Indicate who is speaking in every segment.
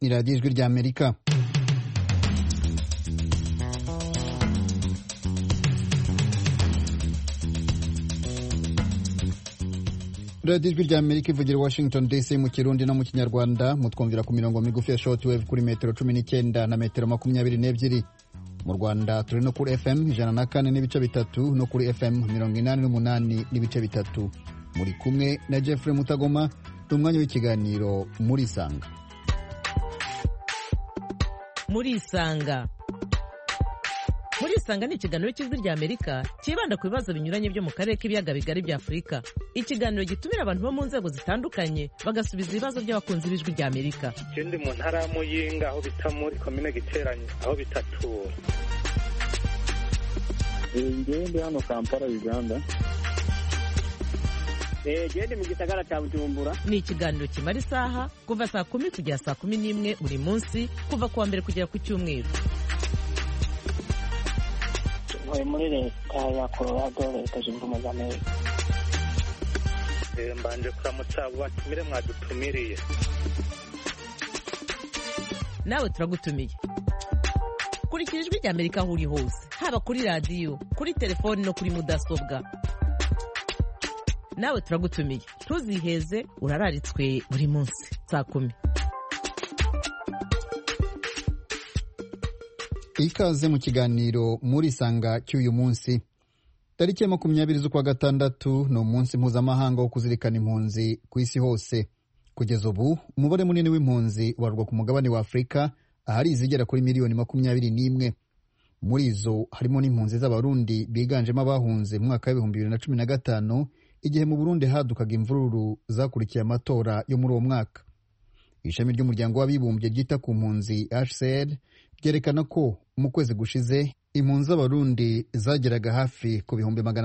Speaker 1: ni radiyo ijwi rya Amerika. radiyo ijwi rya Amerika ivugira Washington DC mu Kirundi no mu Kinyarwanda, mutwumvira ku mirongo migufi ya shortwave kuri metero 19 na metero 22. Mu Rwanda turi no kuri FM 104.3 no kuri FM 88.3. Muri kumwe na Jeffrey Mutagoma, umwanya w'ikiganiro muri Isanga.
Speaker 2: Muri Isanga ni ikiganiro cy'ijwi rya Amerika kibanda ku bibazo binyuranye byo mu karere k'ibiyaga bigari bya Afurika. Ikiganiro gitumira abantu bo mu nzego zitandukanye bagasubiza ibibazo by'abakunzi b'ijwi rya Amerika.
Speaker 3: Ikindi mu ntara ya Muyinga aho bita muri komine Giteranye aho bitatura.
Speaker 4: Ngende hano Kampala Uganda.
Speaker 5: Gende mu gisagara cya Bujumbura.
Speaker 2: Ni ikiganiro kimara isaha kuva saa 10 kugera saa 11 buri munsi kuva kuwa mbere kugera ku Cyumweru.
Speaker 5: Muri leta ya Colorado, leta zunze ubumwe za Amerika.
Speaker 3: Mbanje kuramutsa abo batumire mwadutumiriye.
Speaker 2: Nawe turagutumiye. Kurikira ijwi rya Amerika aho uri hose, haba kuri radiyo, kuri telefoni no kuri mudasobwa. Nawe turagutumiye, ntuziheze, urararitswe buri munsi saa 10.
Speaker 1: Ikaze mu kiganiro muri Isanga cy'uyu munsi. Tariki ya 20 z'ukwa gatandatu ni umunsi mpuzamahanga wo kuzirikana impunzi ku isi hose. Kugeza ubu umubare munini w'impunzi ubarwa ku mugabane wa Afurika, ahari izigera kuri miliyoni 21. Muri izo harimo n'impunzi z'Abarundi biganjemo abahunze mu mwaka wa 2015 igihe mu Burundi hadukaga imvururu zakurikiye amatora yo muri uwo mwaka. Ishami ry'umuryango w'abibumbye ryita ku mpunzi HCR ryerekana ko mu kwezi gushize impunzi z'Abarundi zageraga hafi ku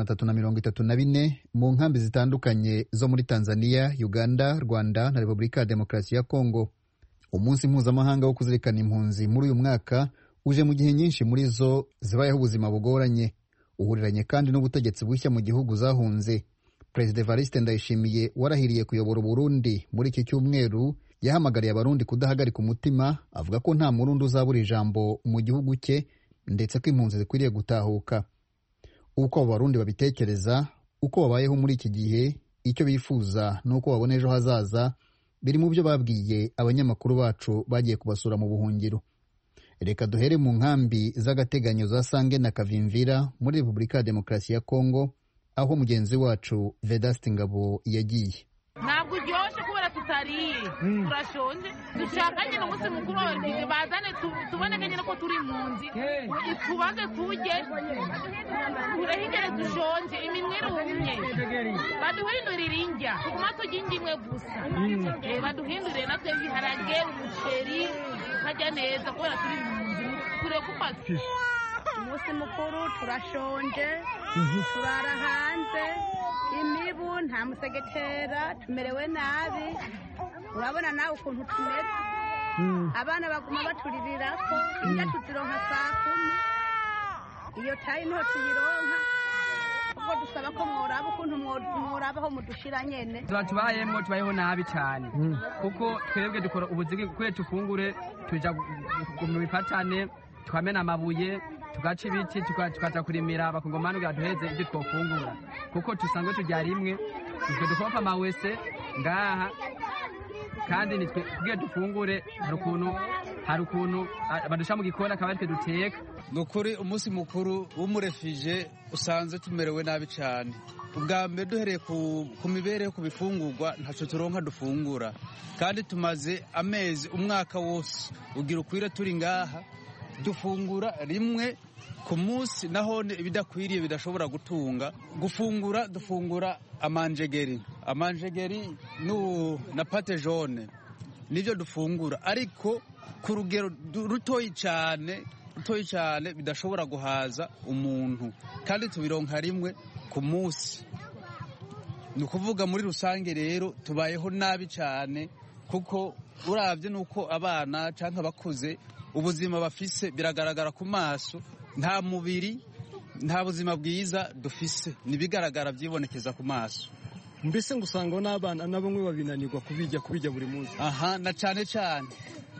Speaker 1: 334 mu nkambi zitandukanye zo muri Tanzania, Uganda, Rwanda na Repubulika ya Demokarasi ya Kongo. Umunsi mpuzamahanga wo kuzirikana impunzi muri uyu mwaka uje mu gihe nyinshi muri zo zibayeho ubuzima bugoranye, uhuriranye kandi n'ubutegetsi bushya mu gihugu zahunze. Perezida Evariste Ndayishimiye warahiriye kuyobora Burundi muri iki cyumweru yahamagariye Abarundi kudahagarika umutima, avuga ko nta murundi uzabura ijambo mu gihugu cye ndetse ko impunzi zikwiriye gutahuka. Uko Abarundi babitekereza, uko babayeho muri iki gihe, icyo bifuza n'uko babona ejo hazaza, biri mu byo babwiye abanyamakuru bacu bagiye kubasura mu buhungiro. Reka duhere mu nkambi z'agateganyo za Sange na Kavimvira muri Repubulika ya Demokarasi ya Kongo, aho mugenzi wacu Vedaste Ngabo yagiye.
Speaker 6: Ntabwo uryoshye kubera tutariye, turashonje, dushaka nyine umunsi mukuru w'abagizi bazane tuboneke nyine ko turi impunzi, tubanze tujye, turahigere dushonje, iminwa irumye, baduhindurire indya, tuguma turya indya imwe gusa, baduhindurire natwe ibiharage, umuceri, tukajya neza kubera turi impunzi, turekupaze.
Speaker 7: Umunsi mukuru turashonje, turara hanze, imibu nta musegetera, tumerewe nabi, urabona nawe ukuntu tumeze. Abana baguma baturirako, indya tuzironka saa 10, iyo tayi niho tuyironka. Ubwo dusaba ko mworaba ukuntu mworabaho mudushira nyene.
Speaker 8: Tubayeho nabi cyane, kuko twebwe dukora ubuzigi kwe tufungure, tuja mu bipatane, tukamena amabuye, tugaca ibiti, tukaja kurimira abakongomani kugira duheze ibyo twofungura, kuko tusanzwe tujya rimwe, twe dukopa amawese ngaha, kandi nitwe kugira dufungure. Hari ukuntu badusha mu gikona akaba aritwe duteka.
Speaker 9: Nukuri umunsi mukuru w'umurefije usanzwe tumerewe nabi cyane. Ubwa mbere duhereye ku mibereho, ku bifungurwa ntaco turonka dufungura, kandi tumaze amezi umwaka wose ugira ukwire turi ngaha, dufungura rimwe ku munsi, naho ibidakwiriye bidashobora gutunga gufungura. Dufungura amanjegeri na pate jaune, nivyo dufungura, ariko ku rugero rutoyi cyane bidashobora guhaza umuntu, kandi tubironka rimwe ku munsi. Ni ukuvuga muri rusange rero tubayeho nabi cyane, kuko uravye nuko abana canke abakuze ubuzima bafise biragaragara ku maso, nta mubiri, nta buzima bwiza dufise, nibigaragara byibonekeza ku maso.
Speaker 10: Mbese ngusanga n'abana nabo mwe babinanirwa kubijya buri munsi.
Speaker 9: Aha, na cyane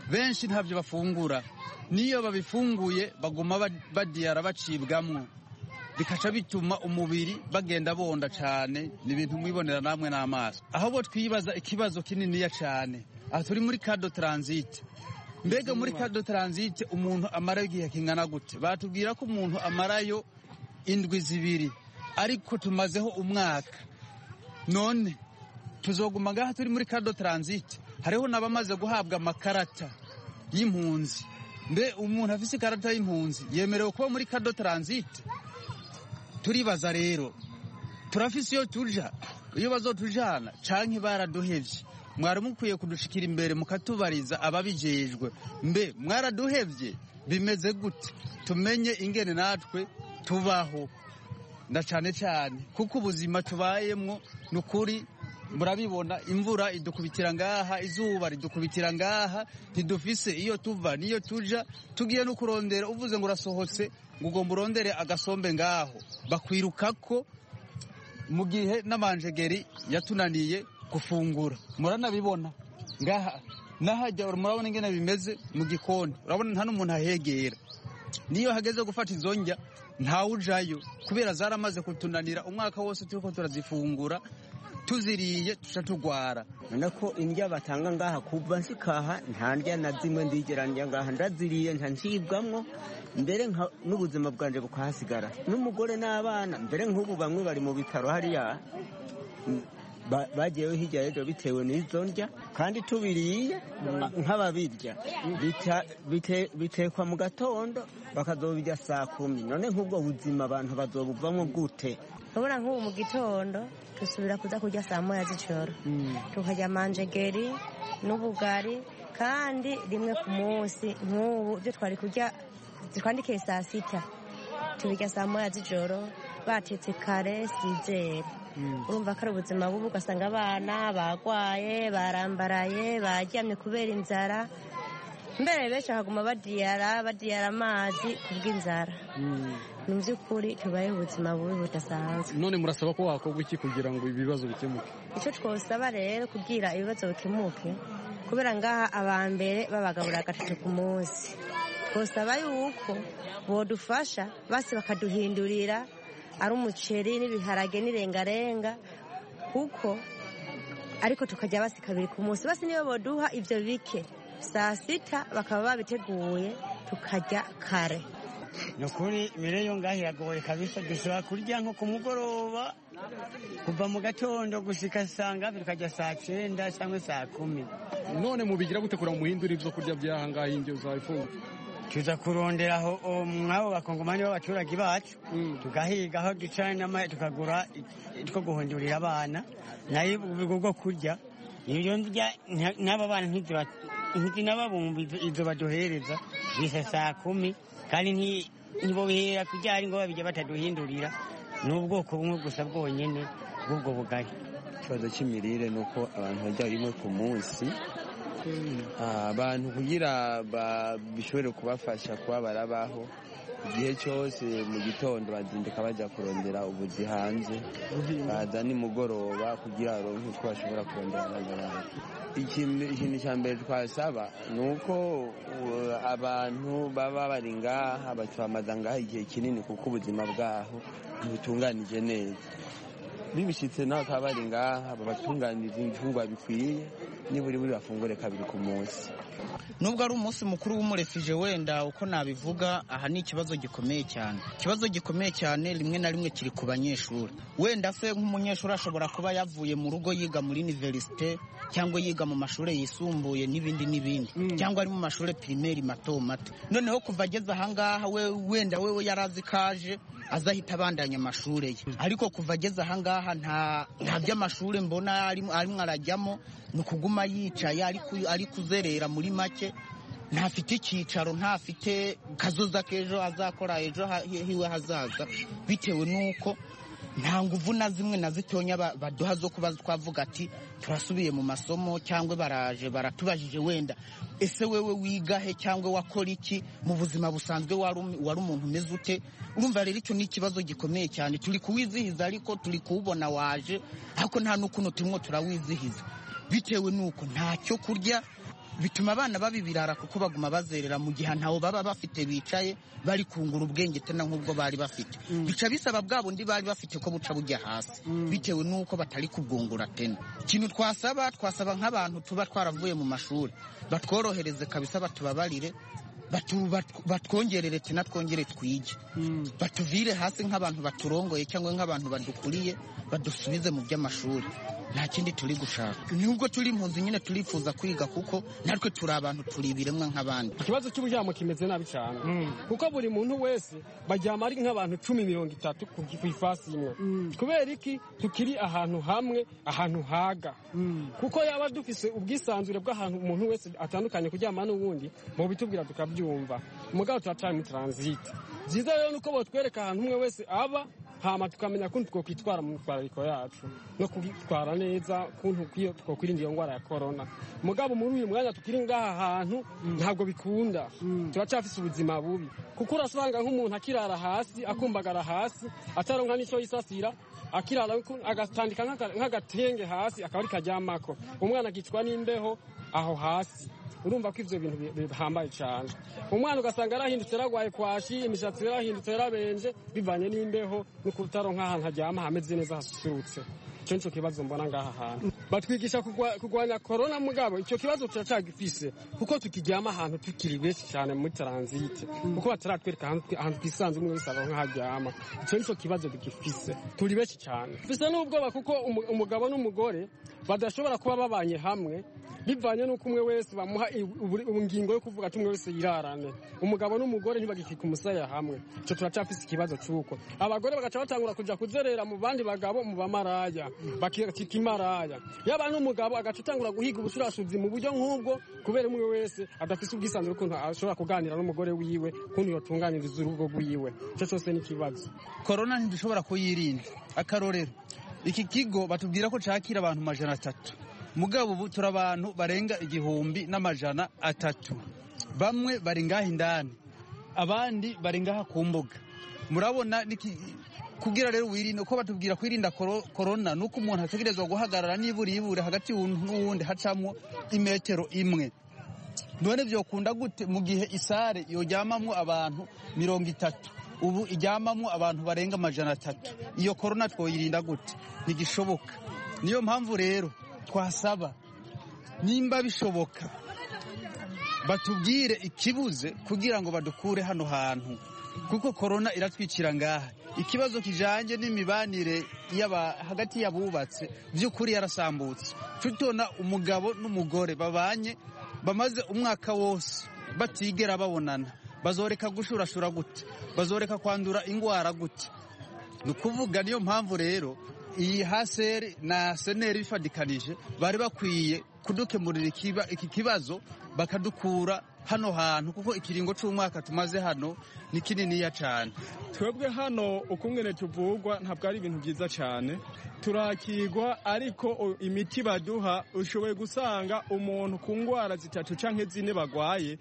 Speaker 9: benshi ntabyo bafungura, niyo babifunguye baguma badiyara bacibwamwo, bikaca bituma umubiri bagenda bonda cyane. Ni ibintu mwibonera namwe n'amaso. aho bo twibaza ikibazo kininiya cyane, aha turi muri kado transit. Mbega muri kado transit umuntu amarayo igihe kingana gute? Batubwira ko umuntu amarayo indwi 2, ariko tumazeho umwaka. None tuzoguma ngaha turi muri kado transit? Hariho n'abamaze guhabwa amakarata y'impunzi. Mbe umuntu afise ikarata y'impunzi yemerewe kuba muri kado transit? Turibaza rero, turafise iyo tuja, iyo bazotujana canke baraduhevye? Mwari mukwiye kudushikira imbere mukatubariza ababijejwe. Mbe mwaraduhevye bimeze gute? Tumenye ingene natwe tubaho, na cane cane kuko ubuzima tubayemwo nukuri murabibona. Imvura idukubitira ngaha, izuba ridukubitira ngaha, ntidufise iyo tuva niyo tuja. Tugiye no kurondera, uvuze ngo urasohotse ngo ugomba urondere agasombe ngaho, bakwirukako mu gihe n'amanjegeri yatunaniye gufungura. Muranabibona ngaha nahajya, murabona ingene bimeze mu gikoni, urabona nta n'umuntu ahegera. Niyo hageze gufata izo njya ntawujayo kubera zaramaze kutunanira. Umwaka wose turiko turazifungura, tuziriye tuca tugwara.
Speaker 10: Nako indya batanga ngaha kuva nsikaha nta ndya na zimwe ndigera ndya ngaha, ndaziriye nta ncibwamwo, mbere n'ubuzima bwanje bukahasigara, n'umugore n'abana. Mbere nk'ubu bamwe bari mu bitaro hariya, bagiyeho hirya y'ejo bitewe n'izo ndya, kandi tubiriye nk'ababirya bitekwa mu gatondo bakazobirya saa 10. None nk'ubwo buzima abantu bazobuvamo gute?
Speaker 11: Urabona nk'ubu mu gitondo dusubira kuza kurya saa 1 z'ijoro, tukarya manjegeri n'ubugari, kandi rimwe ku munsi. Nk'ubu ibyo twari kurya twandikiye saa 6 tubirya saa 1 z'ijoro, batetse kare 6. Urumva ko ari ubuzima bubi, ugasanga abana bagwaye, barambaraye, baryamye kubera inzara. Mbere benshi bakaguma badiyara amazi kubw'inzara. Mu by'ukuri tubayeho ubuzima bubi budasanzwe.
Speaker 12: None murasaba ko wakorwa iki kugira ngo ibibazo bikemuke?
Speaker 11: Icyo twosaba rero kugira ibibazo bikemuke, kubera ngaha abambere babagabura 3 ku munsi, twosaba yuko bodufasha basi bakaduhindurira ari umuceri n'ibiharage n'irengarenga, kuko ariko tukajya basi 2 ku munsi. Basi niyo boduha ivyo bike saa 6 bakaba babiteguye tukajya kare.
Speaker 10: Nukuri mireyo ngahi yagoye kabisa, dushobora kurya nko ku mugoroba kuva mu gatondo gushika sanga bikajya saa 9 cyangwa saa 10.
Speaker 12: None mubigira gute kura muhindura ivyo kurya byaha ngahi indyo zayifunga?
Speaker 10: Tuza kuronderaho mwabo bakongomani b'abaturage bacu, tugahiga aho ducana tukagura two guhindurira abana nayo bwo kurya. Iyo ndya n'aba bana nti nababumbi izo baduhereza bisa saa 10, kandi ntibo bihera kurya ari ngo babijya bataduhindurira. N'ubwoko bumwe gusa bwonyene bw'ubwo bugari.
Speaker 13: Ikibazo cy'imirire nuko abantu bajya rimwe ku munsi, abantu kugira bishobore kubafasha kuba barabaho igihe cyose. Mu gitondo bazinduka bajya kurondera ubuzi hanze, baza nimugoroba kugira baronke uko bashobora kurondera n'abandi. Ikintu cya mbere twasaba ni uko abantu baba bari ngaha bacamaza ngaha igihe kinini, kuko ubuzima bwaho ntibutunganije neza. Bibishitse n'akaba bari ngaha babatunganiriza ibifungwa bikwiye, niburi bafungure 2 ku munsi.
Speaker 14: Nubwo ari umunsi mukuru w'umurefije, wenda uko nabivuga, aha ni ikibazo gikomeye cyane. Ikibazo gikomeye cyane rimwe na rimwe kiri ku banyeshuri. Wenda se nk'umunyeshuri ashobora kuba yavuye mu rugo yiga muri universite, cyangwa yiga mu mashuri yisumbuye n'ibindi, cyangwa ari mu mashuri primaire mato. Noneho kuva ageze ahangaha wenda wewe yarazi kaje azahita abandanya amashuri ye, ariko kuva ageze ahangaha nta by'amashuri mbona arimo arajyamo, ni ukuguma yicaye ari kuzerera. Muri make ntafite icyicaro, ntafite kazoza k'ejo azakora ejo hiwe hazaza, bitewe n'uko nta nguvu na zimwe na zitonya baduha zo kuba twavuga ati turasubiye mu masomo, cyangwa baraje baratubajije wenda ese wewe wiga he cyangwa wakora iki mu buzima busanzwe, wari umuntu umeze ute. Urumva rero icyo ni ikibazo gikomeye cyane. Turi kuwizihiza ariko turi kuwubona waje, ariko nta n'ukuntu turimo turawizihiza, bitewe n'uko ntacyo kurya bituma abana babibirara kuko baguma bazerera mu gihe ntawo baba bafite bicaye bari kungura ubwenge tena nk'ubwo bari bafite bica bisaba bwa bundi bari bafite ko buca bujya hasi bitewe n'uko batari kubwungura tena. Ikintu twasaba nk'abantu tuba twaravuye mu mashuri batworohereze kabisa, batubabarire batwongerere tena twongere twige, batuvire hasi nk'abantu baturongoye cyangwa nk'abantu badukuriye, badusubize mu by'amashuri. Nta kindi turi gushaka, nubwo turi impunzi nyine turifuza kwiga kuko natwe turi abantu, turi ibiremwa nk'abandi.
Speaker 12: Ikibazo cy'uburyamo kimeze nabi cyane kuko buri muntu wese baryama ari nk'abantu 10-30 ku ifasi imwe. Kubera iki? Tukiri ahantu hamwe, ahantu haga, kuko yaba dufise ubwisanzure bw'ahantu umuntu wese atandukanye kuryama n'ubundi mu bitubwira tukabyumva. Mugabo turacana mu transit. Byiza rero nuko botwereka ahantu umwe wese aba, hama tukamenya ko twokwitwara mu mitwarariko yacu no kwitwara neza, kuntu twokwirinda iyo ngwara ya corona. Mugabo muri uyu mwanya tukiri ngaha hantu ntabwo bikunda, turacafise ubuzima bubi kuko urasanga nk'umuntu akirara hasi, akumbagara hasi, ataronka n'ico yisasira, akirara agatandika nk'agatenge hasi akaba ari karyamako, umwana akicwa n'imbeho aho hasi. Urumva ko ivyo bintu bihambaye cyane. Umwana ugasanga yarahindutse yaragwaye kwashi, imishatsi yarahindutse yarabenje bivanye n'imbeho no kutaronka ahantu haryama hameze neza hasusurutse. Ico nico kibazo mbona ngaha hantu. Batwigisha kugwanya corona, mugabo ico kibazo turacagifise kuko tukiryama ahantu tukiri benshi cyane muri transit, kuko bataratwereka ahantu twisanze umwe wese aronka haryama. Ico nico kibazo dugifise, turi benshi cyane. Fise n'ubwoba kuko umugabo n'umugore badashobora kuba babanye hamwe bivanye n'uko umwe wese bamuha ingingo yo kuvuga ati umwe wese yirarane. Umugabo n'umugore ntibagikika umusaya hamwe. Ico turacafise ikibazo cyuko abagore bagaca batangura kuja kuzerera mu bandi bagabo, mu bamaraya, bakika imaraya. Yaba n'umugabo agaca atangura guhiga ubushurashuzi mu buryo nk'ubwo, kubera umwe wese adafise ubwisanzure ukuntu ashobora kuganira n'umugore wiwe, kuntu yotunganiriza urugo rwiwe. Ico cyose ni kibazo.
Speaker 9: Corona ntidushobora kuyirinda. Akarorero, iki kigo batubwira ko cakira abantu 300, mugabo ubu turi abantu barenga 1,300. Bamwe bari ngaha indani, abandi bari ngaha ku mbuga. Murabona kugira rero wirinde, uko batubwira kwirinda corona nuko umuntu ategerezwa guhagarara niburi hagati y'uwundi hacamwo 1 metero. None byokunda gute mu gihe isare yoryamamwo abantu 30, ubu ijyamamwo abantu barenga 300? Iyo corona twoyirinda gute? Ntigishoboka. Niyo mpamvu rero twasaba nimba bishoboka batubwire ikibuze kugira ngo badukure hano hantu, kuko corona iratwikira ngaha. Ikibazo kijanye n'imibanire hagati y'abubatse by'ukuri yarasambutse. Tutona umugabo n'umugore babanye bamaze umwaka wose batigera babonana, bazoreka gushurashura gute? Bazoreka kwandura ingwara gute? Nukuvuga niyo mpamvu rero iyi haseri na seneri bifadikanije bari bakwiye kudukemurira iki kibazo bakadukura hano hantu, kuko ikiringo c'umwaka tumaze hano ni kininiya cyane.
Speaker 15: Twebwe hano ukungene tuvugwa ntabwo ari ibintu byiza cyane, turakigwa ariko imiti baduha ushoboye gusanga umuntu ku ngwara 3 canke 4 bagwaye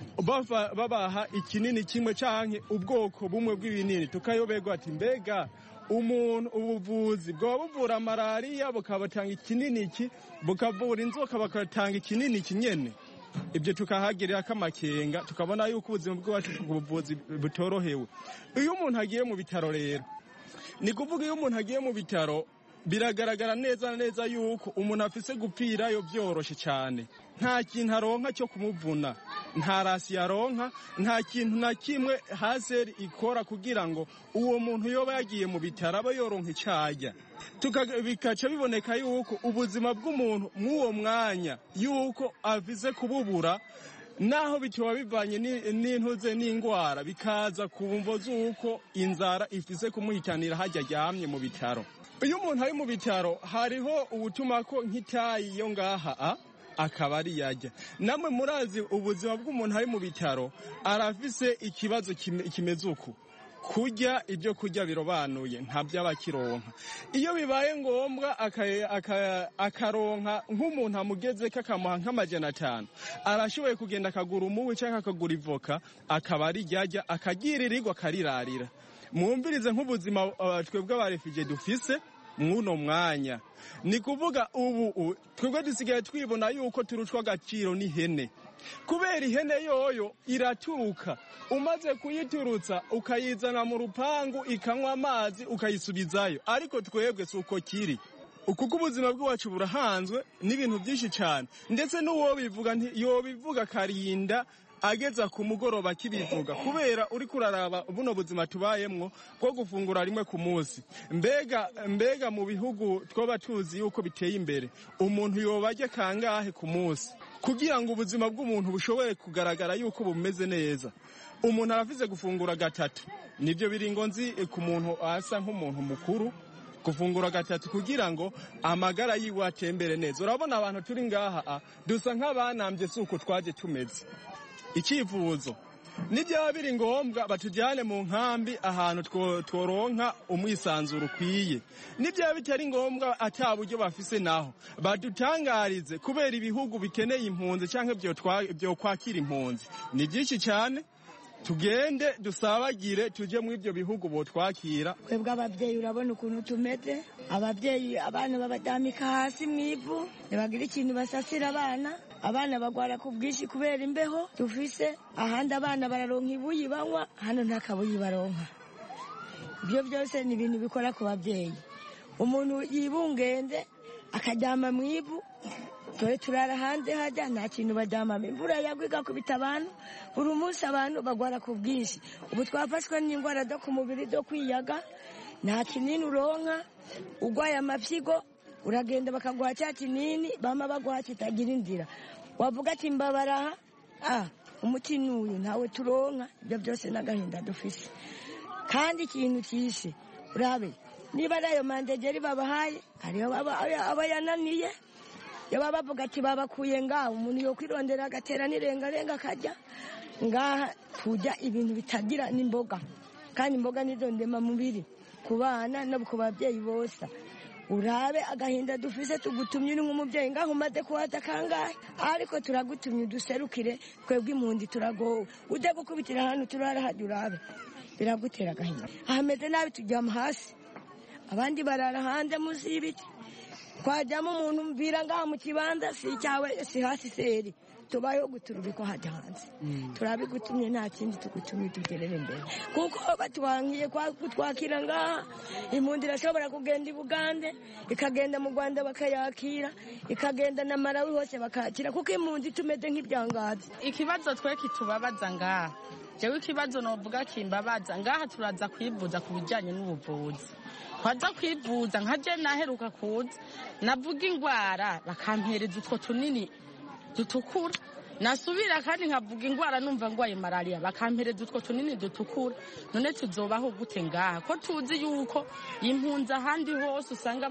Speaker 15: babaha ikinini kimwe canke ubwoko bumwe bw'ibinini, tukayoberwa ati mbega umuntu ubuvuzi bwo buvura malaria bukabatanga ikinini iki, bukavura inzoka bakatanga ikinini kinyene. Ibyo tukahagirira kamakenga, tukabona yuko ubuzima bw'abacu ubuvuzi butorohewe. Iyo umuntu agiye mu bitaro rero, ni kuvuga iyo umuntu agiye mu bitaro biragaragara neza yuko umuntu afise gupfirayo byoroshe cyane. Nta kintu aronka cyo kumuvuna, nta rasi yaronka, nta kintu na kimwe haseri ikora kugira ngo uwo muntu yoba yagiye mu bitaro aba yoronka icajya. Bikaca biboneka yuko ubuzima bw'umuntu mw'uwo mwanya yuko avize kububura, naho bitoba bivanye n'intuze n'ingwara, bikaza kumvo z'uko inzara ifise kumuhitanira hajya aryamye mu bitaro. Iyo umuntu ari mu bitaro hariho ubutuma ko nk'itayi yo ngaha akaba ari yajya. Namwe murazi ubuzima bw'umuntu ari mu bitaro arafise ikibazo kimeze uku, kurya ibyo kurya birobanuye nta by'abakironka. Iyo bibaye ngombwa akaronka nk'umuntu amugeze kakamuha nk'500, arashoboye kugenda akagura umuwi cyangwa akagura ivoka, akaba ari ryajya akagiririrwa akarirarira. Mwumvirize nk'ubuzima twebwe aba refugee dufise, mw'uno mwanya. Ni kuvuga ubu twebwe dusigaye twibona yuko turushwa agaciro n'ihene, kubera ihene yoyo iraturuka, umaze kuyiturutsa ukayizana mu rupangu ikanywa amazi ukayisubizayo, ariko twebwe si uko kiri. Kuko ubuzima bw'iwacu burahanzwe n'ibintu byinshi cyane, ndetse n'uwo bivuga yobivuga karinda ageza ku mugoroba kibivuga, kubera uri kuraraba buno buzima tubayemwo bwo gufungura rimwe ku munsi. Mbega mu bihugu twoba tuzi yuko biteye imbere, umuntu yobarya kangahe ku munsi kugira ngo ubuzima bw'umuntu bushobore kugaragara yuko bumeze neza? Umuntu arafize gufungura gatatu, nibyo biringo nzi ku muntu asa nk'umuntu mukuru, gufungura gatatu kugira ngo amagara yiwe atembere neza. Urabona abantu turi ngaha dusa nk'abanambye suko twaje tumeze. Icyifuzo nibyaba biri ngombwa batujyane mu nkambi ahantu tworonka umwisanzuro ukwiye, nibyaba bitari ngombwa ataburyo bafise naho badutangarize, kubera ibihugu bikeneye impunzi canke byo kwakira impunzi ni byinshi cyane. Tugende dusabagire tuje mu ibyo bihugu bo twakira.
Speaker 16: Kwebwe ababyeyi urabona ukuntu tumeze, ababyeyi abana babadamika hasi mwivu, ntibagira ikintu basasira abana bagwara ku bwinshi kubera imbeho dufise. Ahandi abana bararonka ibuyi banywa, hano nta kabuyi baronka. Ibyo byose ni ibintu bikora ku babyeyi. Umuntu yibungende akaryama mwivu, tore turara hanze hajya nta kintu baryamamo, imvura yagwa igakubita abantu, buri munsi abantu bagwara ku bwinshi. Ubu twafashwe n'indwara zo ku mubiri zo kwiyaga, nta kinini uronka, ugwaye amafyigo uragenda bakaguha cya kinini bama baguha kitagira inzira, wavuga ati mbabaraha umuti n'uyu ntawe turonka. Ibyo byose n'agahinda dufise. Kandi ikintu cyishe urabe, niba ari ayo mandegeri babahaye hariho aba yananiye, yaba bavuga ati babakuye ngaho, umuntu yo kwirondera agatera n'irengarenga akajya ngaha. Tujya ibintu bitagira n'imboga, kandi imboga nizo ndema mubiri ku bana no ku babyeyi bose. Urabe agahinda dufise, tugutumye uri nk'umubyeyi ngaho umaze kuhata kangahe, ariko turagutumye uduserukire, twebwe impunzi turagowe. Ujya gukubitira hano turara hajya, urabe biragutera agahinda. Ahameze nabi tujyama hasi, abandi barara hanze munsi y'ibiti. Twajyamo umuntu mbwira ngaha mu kibanza si cyawe si hasi seri, tubayeho guturubikwa hajya hanze. Turabigutumye nta kindi tugutumye tugerere imbere, kuko batwangiye kutwakira ngaha. Impunzi irashobora kugenda i Bugande, ikagenda mu Rwanda bakayakira, ikagenda na Malawi hose bakakira, kuko impunzi tumeze nk'ibyangazi.
Speaker 6: Ikibazo twe kitubabaza ngaha, jewe ikibazo novuga kimbabaza ngaha, turaza kwivuza ku bijyanye n'ubuvuzi. Kwaza kwivuza nkaje naheruka kuza, navuga ingwara bakampereza utwo tunini dutukura, nasubira kandi nkavuga ingwara numva ngwaye malaria bakampereza utwo tunini dutukura. None tuzobaho gute ngaha ko tuzi yuko impunzi ahandi hose usanga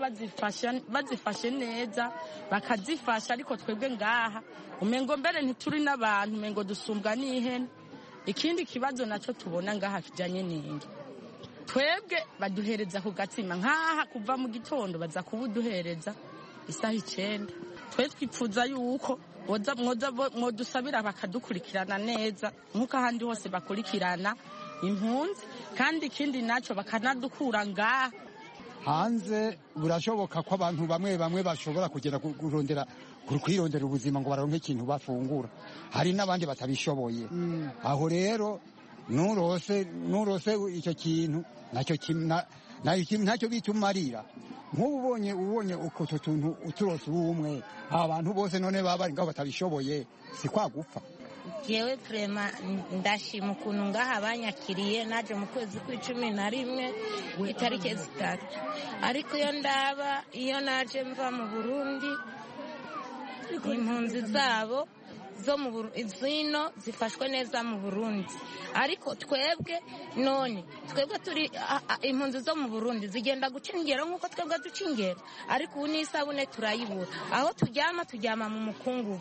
Speaker 6: bazifashe neza bakazifasha, ariko twebwe ngaha umengo mbere ntituri n'abantu, umengo dusumbwa n'ihene. Ikindi kibazo naco tubona ngaha kijanye n'ingi, twebwe baduhereza ku gatsima nkaha kuva mu gitondo baza kubuduhereza isaha 9. Twe twipfuza yuko mwodusabira bakadukurikirana neza nk'uko ahandi hose bakurikirana impunzi, kandi ikindi naco bakanadukura ngaha
Speaker 17: hanze. Burashoboka ko abantu bamwe bashobora kugenda kwirondera ubuzima ngo baronke ikintu bafungura, hari n'abandi batabishoboye. Aho rero nurose icyo kintu ntacyo bitumarira. Nk'ubu ubonye uko tuntu uturose ubumwe, abantu bose none baba bari ngaho batabishoboye, si kwa gupfa.
Speaker 18: Jewe prema ndashima ukuntu ngaha banyakiriye, naje mu kwezi kwa11 itariki 3, ariko iyo naje mva mu Burundi, impunzi zabo zo mu zino zifashwe neza mu Burundi, ariko twebwe turi impunzi zo mu Burundi zigenda guca ingero nk'uko twebwe duca ingero, ariko ubu n'isabune turayibura. Aho turyama mu mukungugu,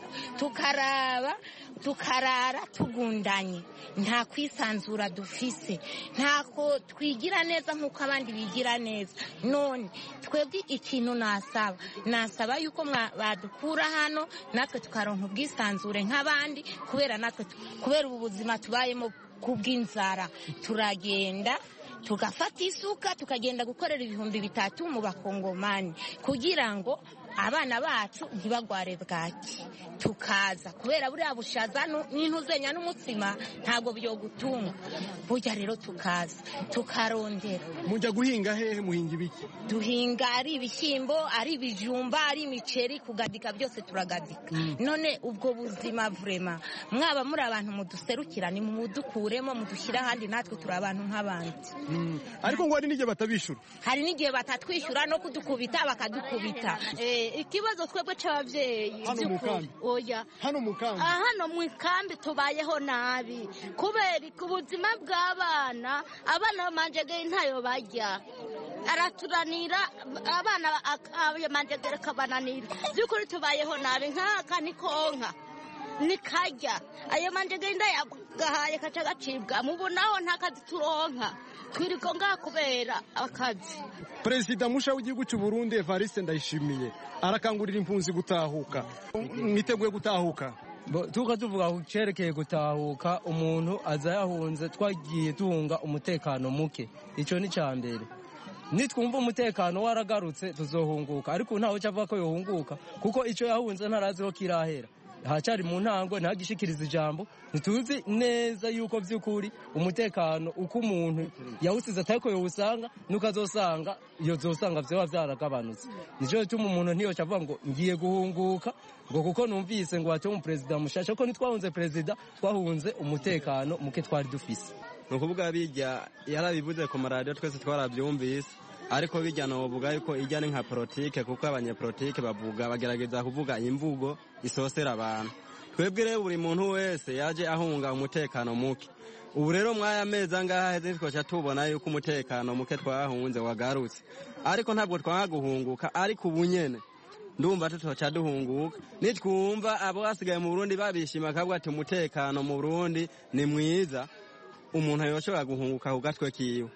Speaker 18: tukarara tugundanye, nta kwisanzura dufise, ntako twigira neza nk'uko abandi bigira neza. None twebwe ikintu nasaba yuko badukura hano natwe tukaronka ubwisanzure nk'abandi, kubera ubu buzima tubayemo kubw'inzara. Turagenda tugafata isuka tukagenda gukorera 3,000 mu bakongomani kugira ngo abana bacu ntibagware bwaki, tukaza kubera buriya bushaza n'intuzenya n'umutsima ntago byo gutunga, burya rero tukaza tukarondera.
Speaker 12: Mujya guhinga hehe? Muhinga ibiki?
Speaker 18: Duhinga ari ibishyimbo, ari ibijumba, ari imiceri, kugadika byose turagadika. None ubwo buzima vrema mwaba muri abantu muduserukira, ni mudukuremo mudushyira ahandi, natwe turi abantu nk'abandi.
Speaker 12: Ariko ngo hari n'igihe batabishura,
Speaker 18: hari n'igihe batatwishyura no kudukubita bakadukubita.
Speaker 7: Ikibazo twebwe cy'ababyeyi
Speaker 12: oya hano mu kambi,
Speaker 7: hano mu kambi tubayeho nabi kubera ubuzima bw'abana. Abana bamanjegere ntayo bajya, araturanira abana amanjegere kabananira. Byukuri tubayeho nabi, nk'aka ni konka nikajya ayo manjegere ndayagahaye kaca gacibwa, mubonaho nta kazi turonka, twiriko ngaha kubera akazi.
Speaker 12: Perezida musha w'igihugu cy'u Burundi Evariste Ndayishimiye arakangurira impunzi gutahuka. Mwiteguye gutahuka?
Speaker 19: Tuka tuvuga kucerekeye gutahuka, umuntu aza yahunze, twagiye tuhunga umutekano muke, ico ni cyambere. Nitwumva umutekano waragarutse tuzohunguka, ariko ntaho cyavuga ko yohunguka kuko ico yahunze ntaraziho kirahera. Hacari mu ntango ntagishikiriza ijambo, ntituzi neza yuko by'ukuri umutekano uko umuntu yawusize atako yowusanga nukazosanga iyo zosanga vyoba vyaragabanutse. Nico gituma umuntu ntiyo cavuga ngo ngiye guhunguka ngo kuko numvise ngo wate umuperezida mushasha, ko nitwahunze perezida twahunze umutekano muke twari dufise.
Speaker 20: Nukuvuga bijya yarabivuze ku maradiyo twese twarabyumvise, ariko bijya novuga yuko ijya ni nka politike, kuko abanyepolitike bagerageza kuvuga imvugo isosera abantu. Twebwe rero buri muntu wese yaje ahunga umutekano muke. Ubu rero mwaya meza ngaha heze twoca tubona yuko umutekano muke twahunze wagarutse, ariko ntabwo twaguhunguka, ariko ubu nyene ndumva tutoca duhunguka. Nitwumva abo basigaye mu Burundi babishima kavuga ati umutekano mu Burundi ni mwiza, umuntu yoshobora guhunguka ku gatwe kiwe.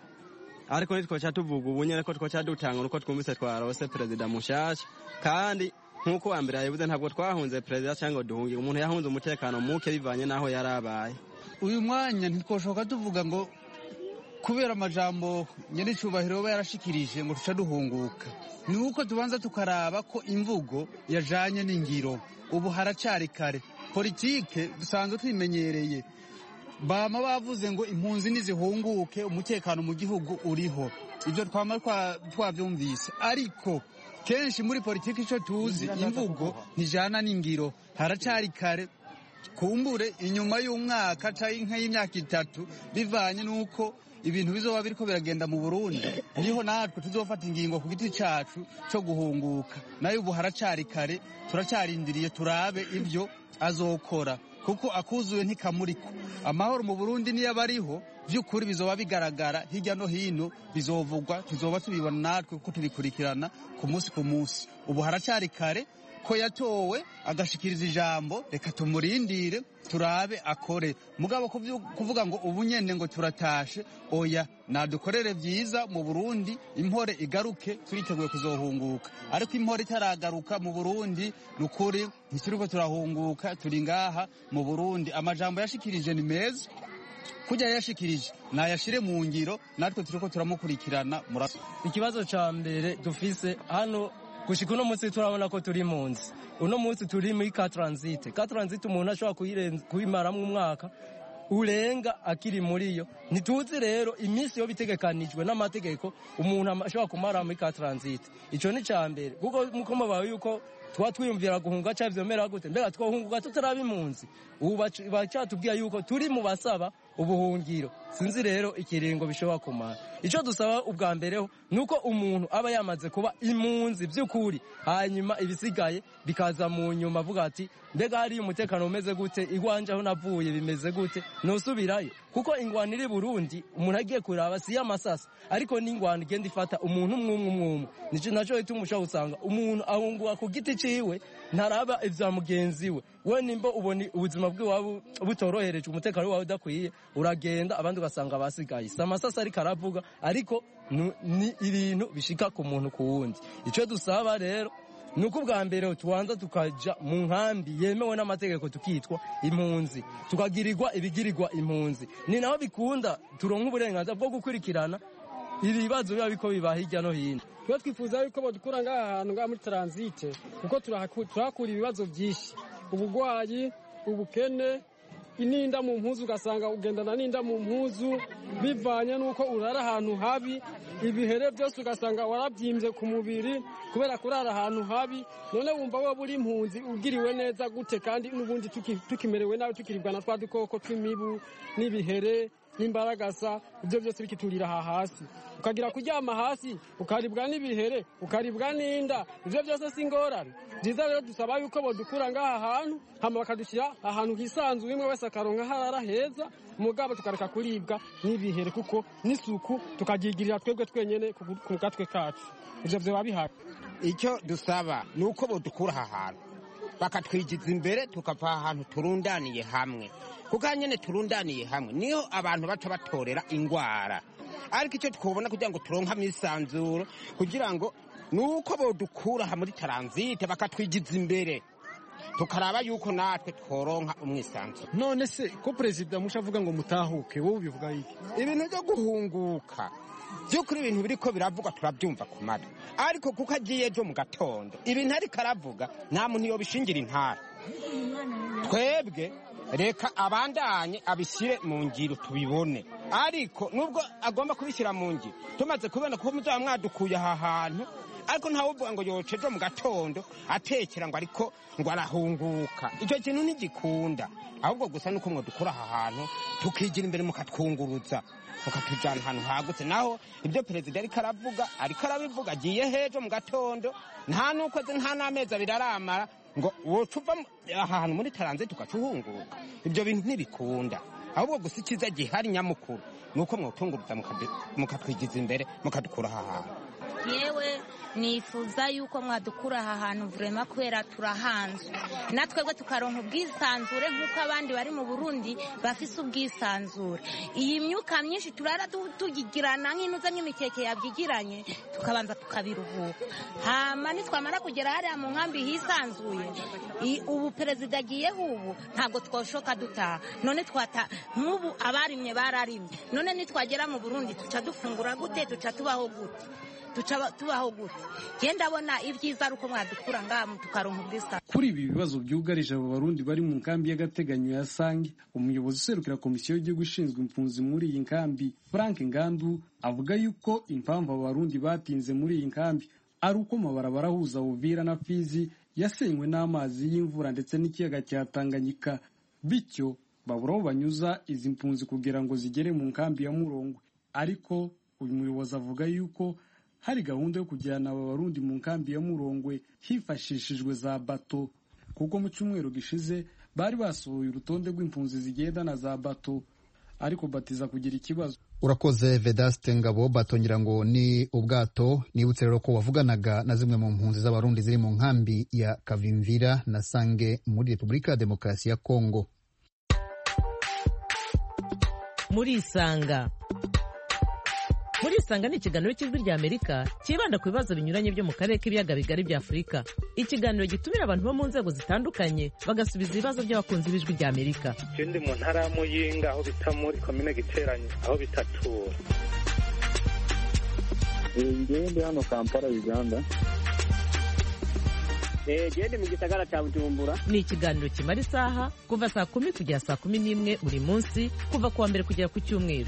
Speaker 20: Ariko nitwoca tuvuga ubu nyene ko twoca dutanga nuko twumvise twarose perezida mushasha, kandi nkuko ambere yavuze ntabwo twahunze perezida cyangwa duhungiye, umuntu yahunze umutekano muke bivanye naho yarabaye.
Speaker 9: Uyu mwanya ntitwoshoka tuvuga ngo kubera amajambo nyene cyubahiro ba yarashikirije ngo tuca duhunguka. Ni uko tubanza tukaraba ko imvugo yajanye n'ingiro. Ubu haracari kare, politike dusanzwe twimenyereye, bama bavuze ngo impunzi nizihunguke umutekano mu gihugu uriho. Ibyo twama twabyumvise, ariko kenshi muri politiki ico tuzi imvugo ntijana n'ingiro. Haracari kare, kumbure inyuma y'umwaka canke y'imyaka 3 bivanye nuko ibintu bizoba biriko biragenda mu Burundi, niho natwe tuzofata ingingo ku giti cacu cyo guhunguka. Nayo ubu haracari kare, turacarindiriye turabe ibyo azokora, kuko akuzuye ntikamuriko. Amahoro mu Burundi niyo bariho by'ukuri bizoba bigaragara hirya no hino, bizovugwa, tuzoba tubibona natwe kuko tubikurikirana ku munsi ku munsi. Ubu haracari kare ko yatowe agashikiriza ijambo, reka tumurindire turabe akore. Mugabo kuvuga ngo ubu nyene ngo turatashe, oya, nadukorere vyiza mu Burundi, impore igaruke, turiteguye kuzohunguka. Ariko impore itaragaruka mu Burundi, nukuri ntituriko turahunguka, turi ngaha mu Burundi. Amajambo yashikirije ni meza, kujya yashikirije nayashire mu ngiro, natwe turiko turamukurikirana.
Speaker 19: Ikibazo ca mbere dufise hano gushika uno munsi turabona ko turi munsi. Uno munsi turi muri ka transit. Ka transit umuntu ashobora kuyimaramwo umwaka urenga akiri muri yo. Ntituzi rero iminsi yo bitegekanijwe n'amategeko umuntu ashobora kumara muri ka transit. Ico ni ca mbere, kuko muko mabaye yuko twatwiyumvira guhunga cyavyomera gute, mbega twohunguka tutarabi munsi. Ubu bacatubwiye yuko turi mu basaba ubuhungiro. Sinzi rero ikiringo bishobora kumara. Ico dusaba ubwa mbereho nuko umuntu aba yamaze kuba impunzi by'ukuri, hanyuma ibisigaye bikaza mu nyuma avuga ati mbega hari umutekano umeze gute, igwanje aho navuye bimeze gute, nosubirayo. Kuko ingwani iri Burundi umuntu agiye kuraba si y'amasasa, ariko n'ingwani igenda ifata umuntu umwe. Nico naco itumusha usanga umuntu ahunguka ku giti ciwe, ntaraba ivya mugenzi we. We nimba uboni ubuzima bw'iwabo butorohereje, umutekano wawe udakwiye, uragenda abandi ugasanga basigaye. Samasasa ari karavuga, ariko ni ibintu bishika ku muntu ku wundi. Ico dusaba rero ni uko ubwa mbere tubanza tukaja mu nkambi yemewe n'amategeko tukitwa impunzi, tukagirirwa ibigirirwa impunzi, ni naho bikunda turonka uburenganzira bwo gukurikirana ibibazo biba biko biba hirya no hino.
Speaker 12: Twe twifuza yuko bodukura ngaha hantu ngaha muri transite, kuko turahakura ibibazo byinshi, ubugwayi, ubukene, ininda mu mpuzu, ugasanga ugendana n'inda mu mpuzu bivanye n'uko urara ahantu habi, ibihere byose ugasanga warabyimbye ku mubiri kubera kurara ahantu habi. None wumva wowe uri impunzi ugiriwe neza gute kandi n'ubundi tukimerewe nawe, tukiribwa na twa dukoko tw'imibu n'ibihere n'imbaragasa, ibyo byose bikiturira aha hasi, ukagira kuryama hasi, ukaribwa n'ibihere, ukaribwa n'inda, ibyo byose si ingorane. Byiza rero dusaba yuko bodukura ngaha hantu hama bakadushyira ahantu hisanzuye, umwe wese akaronka harara heza, mugabo tukareka kuribwa n'ibihere, kuko n'isuku tukagigirira twebwe twenyene ku gatwe kacu. Ivyo vyoba bihari.
Speaker 21: Icyo dusaba ni uko bodukura aha hantu bakatwigiza imbere, tukava ahantu turundaniye hamwe, kuko nyene turundaniye hamwe niho abantu baca batorera ingwara. Ariko icyo twobona kugira ngo turonka imisanzuro, kugira ngo nuko bodukura aha muri transite bakatwigiza imbere, tukaraba yuko natwe tworonka umwisanzuro.
Speaker 12: None se ko perezida musha avuga ngo mutahuke, wowe ubivuga iki?
Speaker 21: Ibintu byo guhunguka by'ukuri, ibintu biriko biravuga turabyumva ku matwi, ariko kuko agiye ejo mu gatondo ibintu ariko aravuga nta muntu yobishingira intara. Twebwe reka abandanye abishyire mu ngiro tubibone, ariko nubwo agomba kubishyira mu ngiro tumaze kubona ko muzaba mwadukuye aha hantu, ariko ntawe uvuga ngo yoce ejo mu gatondo atekera ngo ariko ngo arahunguka. Icyo kintu ntigikunda, ahubwo gusa nuko mwadukura aha hantu tukigira imbere, mukatwunguruza, mukatujyana ahantu hagutse. Naho ibyo perezida ariko arabivuga agiye hejo mu gatondo, nta n'ukwezi nta n'amezi abiri aramara ngo woca uva ahantu muri taranze tugacuhunguka. Ibyo bintu ntibikunda, ahubwo gusa icyiza gihari nyamukuru ni uko mwatunguruza mukatwigiza imbere, mukadukura aha hantu.
Speaker 18: Yewe nifuza yuko mwadukura aha hantu vrema, kubera turahanzwe natwebwe tukaronka ubwisanzure nk'uko abandi bari mu Burundi bafise ubwisanzure. Iyi myuka myinshi turara tugigirana nk'inuza nk'imikeke yabyigiranye, tukabanza tukabiruhuka, hama nitwamara kugera hariya mu nkambi hisanzuye, ubu perezida agiyeho ubu ntabwo twoshoka dutaha. None nk'ubu abarimye bararimye, none nitwagera mu Burundi tuca dufungura gute? Tuca tubaho gute? Genda abona ibyiza ari uko mwadukura ngaha tukaronka ubwisa.
Speaker 12: Kuri ibi bibazo byugarije abo Barundi bari mu nkambi y'agateganyo ya Sange, umuyobozi userukira komisiyo y'igihugu ishinzwe impunzi muri iyi nkambi, Frank Ngandu, avuga yuko impamvu abo Barundi batinze muri iyi nkambi ari uko amabarabara ahuza Uvira na Fizi yasenywe n'amazi y'imvura ndetse n'ikiyaga cya Tanganyika, bityo babura aho banyuza izi mpunzi kugira ngo zigere mu nkambi ya Murongwe. Ariko uyu muyobozi avuga yuko hari gahunda yo kujyana aba Barundi mu nkambi ya Murongwe hifashishijwe za bato, kuko mu cyumweru gishize bari basohoye urutonde rw'impunzi zigenda na za bato, ariko batiza kugira ikibazo.
Speaker 1: Urakoze Vedaste Ngabo. Batongera ngo ni ubwato. Nibutse rero ko wavuganaga na zimwe mu mpunzi z'Abarundi ziri mu nkambi ya Kavimvira na Sange muri Repubulika ya Demokarasi ya Kongo.
Speaker 2: Muri Isanga ni ikiganiro cy'Ijwi ry'Amerika kibanda ku bibazo binyuranye byo mu karere k'ibiyaga bigari bya Afurika. Ikiganiro gitumira abantu bo mu nzego zitandukanye bagasubiza ibibazo by'abakunzi b'Ijwi ry'Amerika.
Speaker 3: Ndi mu ntara ya Muyinga aho bita muri komine Giteranyi aho bitatura.
Speaker 4: Ndi hano Kampala Uganda.
Speaker 22: Ndi mu gisagara cya Bujumbura.
Speaker 2: Ni ikiganiro kimara isaha kuva saa 10 kugera saa 11 buri munsi, kuva kuwa mbere kugera ku cyumweru.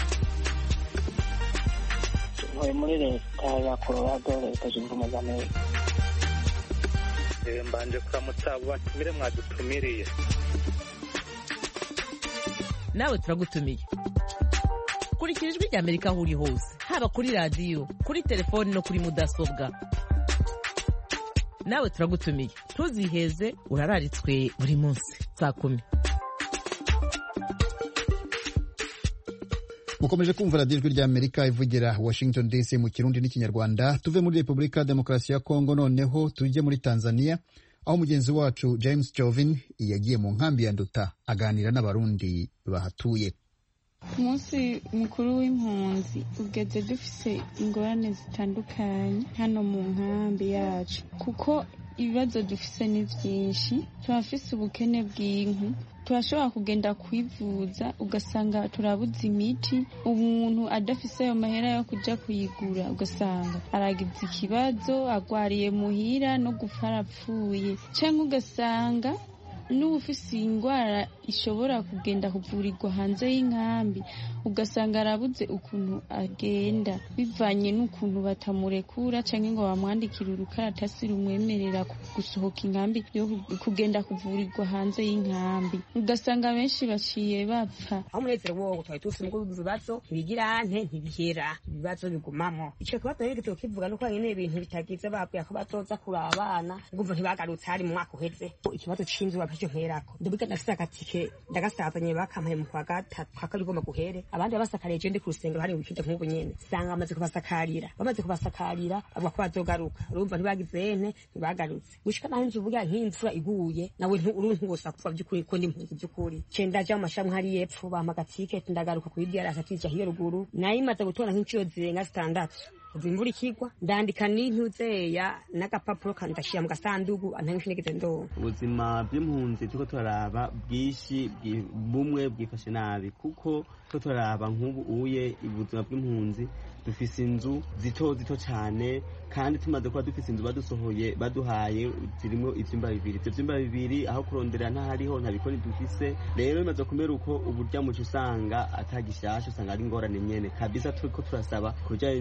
Speaker 5: Muri leta ya Colorado, leta zunze ubumwe za Amerika.
Speaker 3: Mbanje kuramutsa abo batumire mwadutumiriye.
Speaker 2: Nawe turagutumiye. Kurikira Ijwi ry'Amerika aho uri hose, haba kuri radiyo, kuri telefoni no kuri mudasobwa. Nawe turagutumiye, ntuziheze, urararitswe buri munsi saa 10.
Speaker 1: Mukomeje kumva radiyo Ijwi ry'Amerika ivugira Washington DC mu Kirundi n'Ikinyarwanda. Tuve muri Repubulika ya Demokarasi ya Kongo noneho tujye muri Tanzania, aho mugenzi wacu James Jovin yagiye mu nkambi ya Nduta aganira n'Abarundi bahatuye.
Speaker 8: umunsi mukuru w'impunzi ugeze dufise ingorane zitandukanye hano mu nkambi yacu kuko ibibazo dufise ni byinshi. turafise ubukene bw'inkwi, turashobora kugenda kwivuza ugasanga turabuze imiti, umuntu adafise ayo mahera yo kuja kuyigura ugasanga aragize ikibazo, agwariye muhira no gupfa arapfuye, canke ugasanga n'ufise ingwara ishobora kugenda kuvurirwa hanze y'inkambi ugasanga arabuze ukuntu agenda bivanye n'ukuntu batamurekura canke ngo bamwandikire urukaratasi rumwemerera gusohoka inkambi yo kugenda kuvurirwa hanze y'inkambi, ugasanga benshi baciye bapfa.
Speaker 11: aho umunezero wowo twari tufise mugo ibibazo ntibigira ntibihera, ibibazo bigumamo. ico kibazo rero gito kivuga nuko nyene ibintu bitagize babwiye ko batoza kuraba abana ngumva ntibagarutse hari mu mwaka uheze. ikibazo c'inzu bapije mperako ndabiga nafise agatike ndagasazanye bakampaye mu kwa gatatu kakari goma guhere, abandi babasakariye je ndi ku rusengero hari wikinde nk'ubu nyene sanga amaze kubasakarira, bamaze kubasakarira avuga ko bazogaruka, urumva ntibagize ntibagarutse gushika naho inzu burya nk'imvura iguye nawe uruntu wose akuva by'ukuri ko ndi impunzi by'ukuri. cenda ja mu mashamwe hari yepfo bampa agatike ndagaruka ku idiyara asatija hiyo ruguru nayo imaze gutora nk'inshuro zirenga 6 imvura ikigwa ndandika n'intuzeya n'agapapuro kandashira mu gasandugu antangishinigeze ndo.
Speaker 23: ubuzima bw'impunzi turiko turaraba bwishi bumwe bwifashe nabi kuko turiko turaraba nk'ubu uye ubuzima bw'impunzi dufise inzu zito cyane kandi tumaze kuba dufise inzu badusohoye baduhaye zirimo ivyumba bibiri, ivyo vyumba bibiri aho kurondera ntahariho ntabikoni dufise. rero bimaze kumera uko uburya muco usanga atagishasha usanga ari ingorane nyene kabisa. turiko turasaba kujanye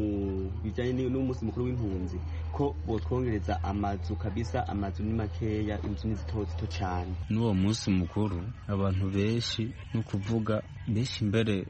Speaker 23: bijanye n'umunsi mukuru w'impunzi ko botwongereza amazu kabisa, amazu ni makeya, inzu ni zito cyane.
Speaker 24: n'uwo munsi mukuru abantu benshi no kuvuga benshi mbere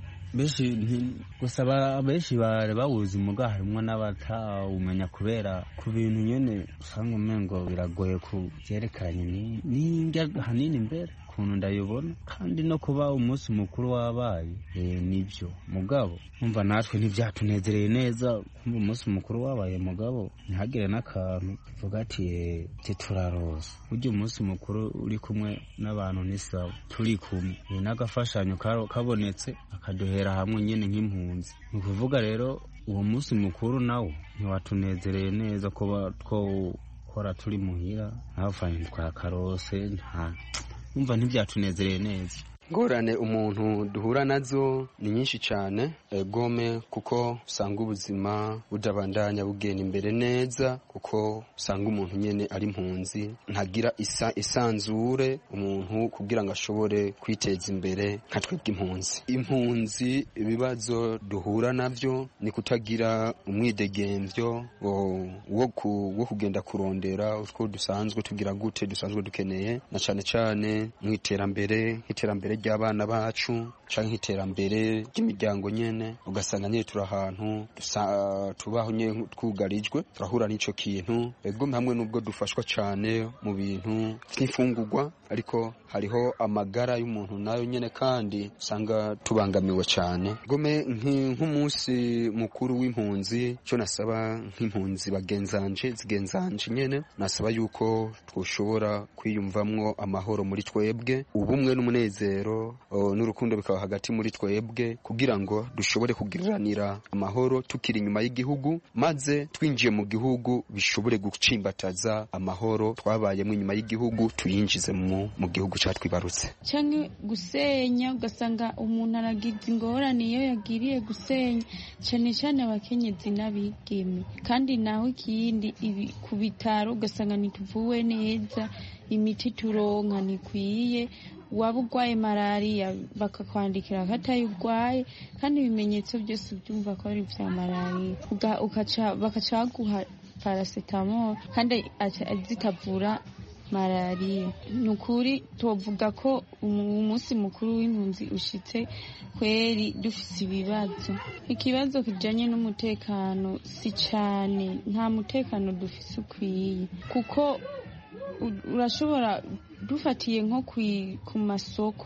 Speaker 24: gusa benshi bari bawuzi muga harimwo n'abatawumenya kubera ku bintu nyene usanga umengo biragoye kuvyerekanye n'indya hanini mbere ukuntu ndayibona, kandi no kuba umunsi mukuru wabaye nibyo mugabo umva natwe ntibyatunezereye neza kumva umunsi mukuru wabaye mugabo ntihagire n'akantu tuvuga ati turaroza. burya umunsi mukuru uri kumwe n'abantu nisawa, turi kumwe n'agafashanyo kabonetse akaduhera hamwe nyene nk'impunzi. ni ukuvuga rero uwo munsi mukuru nawo ntiwatunezereye neza kuba twokora turi muhira ntavanye twakarose umva ntibyatunezereye neza.
Speaker 25: ingorane umuntu duhura nazo ni nyinshi cyane gome kuko usanga ubuzima budabandanya bugenda imbere neza kuko usanga umuntu nyene ari impunzi ntagira isanzure umuntu kugira ngo ashobore kwiteza imbere nka twebwe impunzi. ibibazo duhura navyo ni kutagira umwidegemvyo wo kugenda kurondera utwo dusanzwe tugira gute dusanzwe dukeneye na cyane mw'iterambere ry'abana bacu canke iterambere ry'imiryango nyene ugasanga nyene turi ahantu tubaho nyene twugarijwe turahura n'ico kintu ego hamwe n'ubwo dufashwa cane mu bintu vy'imfungurwa ariko hariho amagara y'umuntu nayo nyene kandi usanga tubangamiwe cane. gome nk'umunsi mukuru w'impunzi cyo nasaba nk'impunzi zigenzanje nyene nasaba yuko twoshobora kwiyumvamwo amahoro muri twebwe, ubumwe n'umunezero n'urukundo bikaba hagati muri twebwe kugira ngo dushobore kugiriranira amahoro tukiri inyuma y'igihugu maze twinjiye mu gihugu bishobore gucimbataza amahoro twabayemo inyuma y'igihugu tuyinjize mu gihugu cyatwibarutse.
Speaker 8: canke gusenya ugasanga umuntu aragize ingorane iyo yagiriye gusenya cyane abakenyezi n'abigeme, kandi naho ikindi ku bitaro ugasanga ntituvuwe neza, imiti turonka ntikwiye, waba urwaye malariya bakakwandikira ko atayurwaye kandi ibimenyetso byose ubyumva ko ari vya malariya bakaca baguha paracetamol kandi zitavura malariya. ni ukuri tuvuga ko umunsi mukuru w'impunzi ushitse kweri dufise ibibazo. ikibazo kijanye n'umutekano si cane, nta mutekano dufise ukwiye kuko urashobora dufatiye nko ku masoko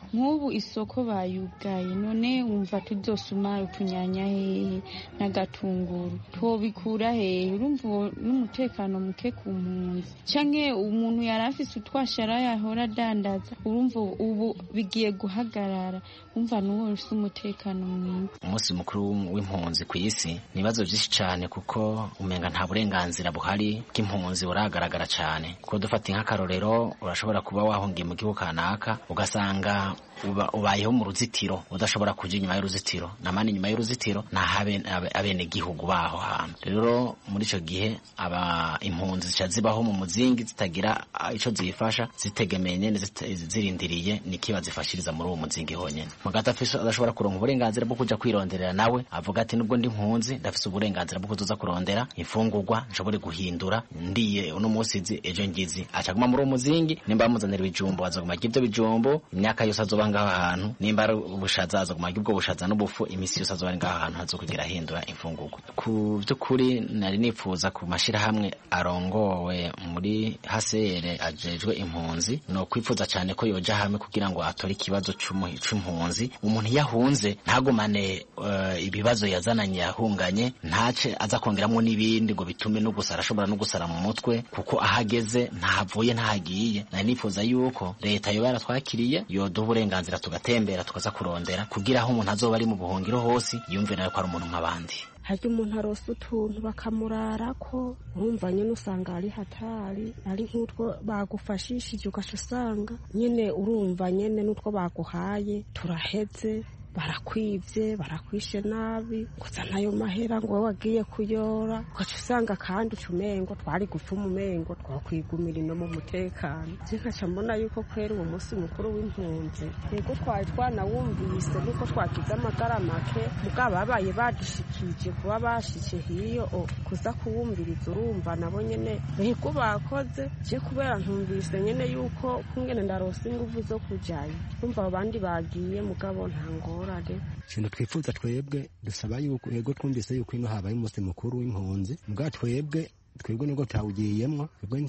Speaker 8: nk'ubu isoko bayugaye none wumva tuzosuma utunyanya hehe n'agatunguru tobikura hehe urumva n'umutekano muke ku mpunzi canke umuntu yari afise utwashara yahora adandaza urumva ubu bigiye guhagarara umva n'uwo ufise umutekano mwiza.
Speaker 10: Umunsi mukuru w'impunzi ku isi nibazo byinshi cyane kuko umenga nta burenganzira buhari bw'impunzi buragaragara cyane kuko dufata nk'akarorero urashobora kuba wahungiye mu gihugu kanaka ugasanga ubayeho mu ruzitiro udashobora kuja inyuma y'uruzitiro namani inyuma y'uruzitiro nahabe abene gihugu baho hantu rero muri ico gihe aba impunzi zica zibaho mu muzingi zitagira ico zifasha zitegemeye nyene zirindiriye nikiba zifashiriza muri uwo muzingi honyene mugata afise adashobora kuronka uburenganzira bwo kuja kwironderera nawe avuga ati nubwo ndi impunzi ndafise uburenganzira bwo kuza kurondera imfungurwa nshobore guhindura ndiye uno musizi ejo ngizi acaguma muri uwo muzingi nimba bamuzanira ibijumbo azoguma ivyo bijumbo imyaka yose azoba ngaho ahantu nimba ari ubushaza azoguma ubwo bushaza n'ubufu imisi yose azoba ngaho ahantu hazokugira ahindura imfungurwa. Ku by'ukuri nari nipfuza ku mashira hamwe arongowe muri hasere ajejwe impunzi no kwipfuza cyane ko yoja hamwe kugira ngo atore ikibazo c'impunzi umuntu yahunze ntagumane ibibazo yazananye yahunganye ntace aza kongeramwo n'ibindi ngo bitume no gusara ashobora no gusara mu mutwe kuko ahageze ntahavuye ntahagiye nari nipfuza yuko leta yoba yaratwakiriye yoduha uburenganzira tugatembera tukaza kurondera kugira aho umuntu azoba ari mu buhungiro hose yumve nayo ko ari umuntu nk'abandi.
Speaker 13: harya umuntu arose utuntu bakamurarako urumva nyene usanga ari hatari ari nk'utwo bagufashishije ugaca usanga nyene urumva nyene n'utwo baguhaye turaheze barakwivye barakwishe nabi gusa nayo mahera ngo wagiye kuyora ugaca usanga kandi ucumengo twari gupfuma umengo twakwigumira no mu mutekano nkaca mbona yuko kwera uwo munsi mukuru w'impunzi yego twari twanawumvise nuko twagize amagara make mugabo babaye badushikije kuba bashike hiyo kuza kuwumviriza urumva nabo nyene yego bakoze je kubera ntumvise nyene yuko kungene ndarose inguvu zo kujayo umva abandi bagiye mugabo ntangora
Speaker 14: ikintu twifuza twebwe dusaba yuko yego twumvise yuko ino habaye umunsi mukuru w'impunzi mbwa twebwe nibwo twawugiyemwo twebwe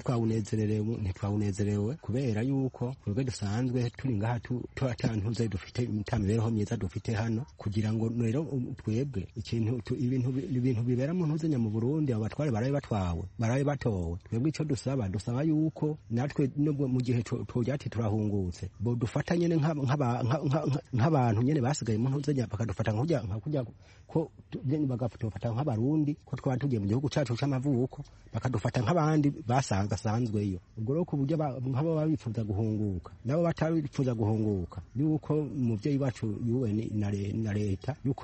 Speaker 14: ntitwawunezerewe kubera yuko twebwe dusanzwe turi ngaha tutantuze dufite imibereho myiza dufite hano kugira ngo rero twebwe ibintu bibera mu ntuzenya mu Burundi abatware baraye batowe twebwe icyo dusaba yuko natwe mu gihe tujyati turahungutse bo dufata nyene nk'abantu nyene basigaye mu ntuzenya bakadufata nk'ujya ko bagafata nk'abarundi ko twaba tugiye mu gihugu cyacu c'amavuko bakadufata nk'abandi basanzweyo ubwo rero ku buryo nk'abo babifuza guhunguka nabo batabifuza guhunguka yuko umuvyeyi wacu UN na leta yuko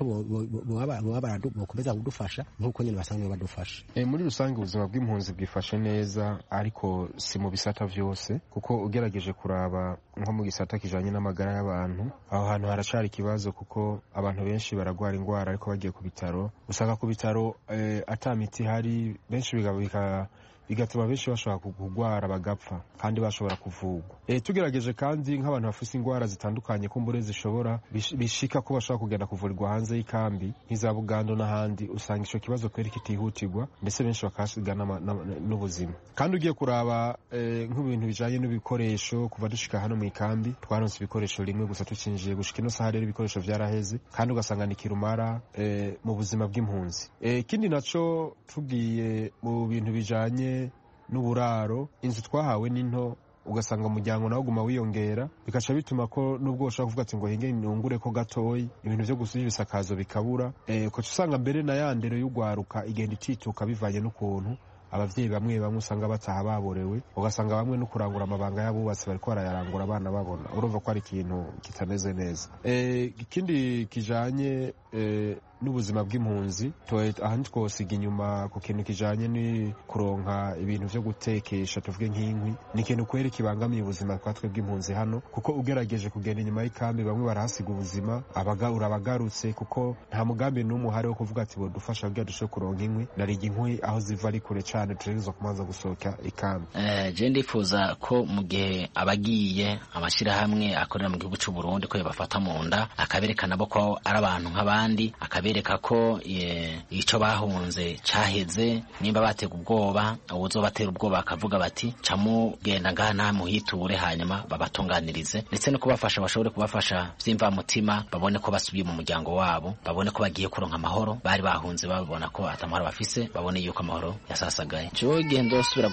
Speaker 14: bokomeza kudufasha nk'uko nyine basanzwe badufasha.
Speaker 15: Muri rusange ubuzima bw'impunzi bwifashe neza ariko si mu bisata vyose kuko ugerageje kuraba nko mu gisata kijanye n'amagara y'abantu aho hantu haracari ikibazo kuko abantu benshi baragwara ingwara ariko bagiye ku bitaro usanga ku bitaro ata miti hari benshi bigatuma benshi bashobora kugwara bagapfa kandi bashobora kuvugwa. Tugerageje kandi nk'abantu bafise ingwara zitandukanye kumbure zishobora bishika ko bashobora kugenda kuvurirwa hanze y'ikambi nk'iza Bugando n'ahandi usanga ico kibazo kweri kitihutirwa ndetse benshi bakasigana n'ubuzima. Kandi ugiye kuraba nk'ibintu bijanye n'ibikoresho kuva dushika hano mu ikambi twaronse ibikoresho rimwe gusa tucinjiye gushika ino saha rero ibikoresho vyaraheze kandi ugasanga ni kirumara mu buzima bw'impunzi. Kindi naco tugiye mu bintu bijanye n'uburaro inzu twahawe n'into ugasanga umuryango nawo guma wiyongera bikaca bituma ko nubwo ushaka kuvuga ati ngo hinge nungure ko gatoyi ibintu byo gusubira ibisakazo bikabura ko usanga mbere na yandero y'ugwaruka igenda itituka bivanye n'ukuntu abavyeyi bamwe usanga bataha baborewe ugasanga bamwe no kurangura amabanga y'abubatsi bariko barayarangura abana babona urumva ko ari ikintu kitameze neza. Ikindi kijanye n'ubuzima bw'impunzi ahandi twosiga inyuma ku kintu kijanye ni kuronka ibintu vyo gutekesha tuvuge nk'inkwi ni ikintu kweri kibangamiye ubuzima twatwe bw'impunzi hano kuko ugerageje kugenda inyuma y'ikambi bamwe barahasiga ubuzima abagarutse kuko nta mugambi n'umwe uhari wo kuvuga ati bodufasha kugira dushobore kuronka inkwi nariga inkwi aho ziva ari kure cane tugerageza kumanza gusohoka ikambi.
Speaker 10: Je ndifuza ko mu gihe abagiye amashirahamwe akorera mu gihugu c'u Burundi ko bafata mu nda akaberekana bo ko ari abantu nk'abandi akabereka tukabereka ko ico bahunze caheze, nimba batega ubwoba uzobatera ubwoba bakavuga bati camugenda ngaha namuhiture, hanyuma babatunganirize, ndetse no kubafasha bashobore kubafasha vyimva mutima, babone ko basubiye mu muryango wabo, babone ko bagiye kuronka amahoro bari bahunze, babona ko atamahoro bafise, babone yuko amahoro yasasagaye. Jo igihe nzosubira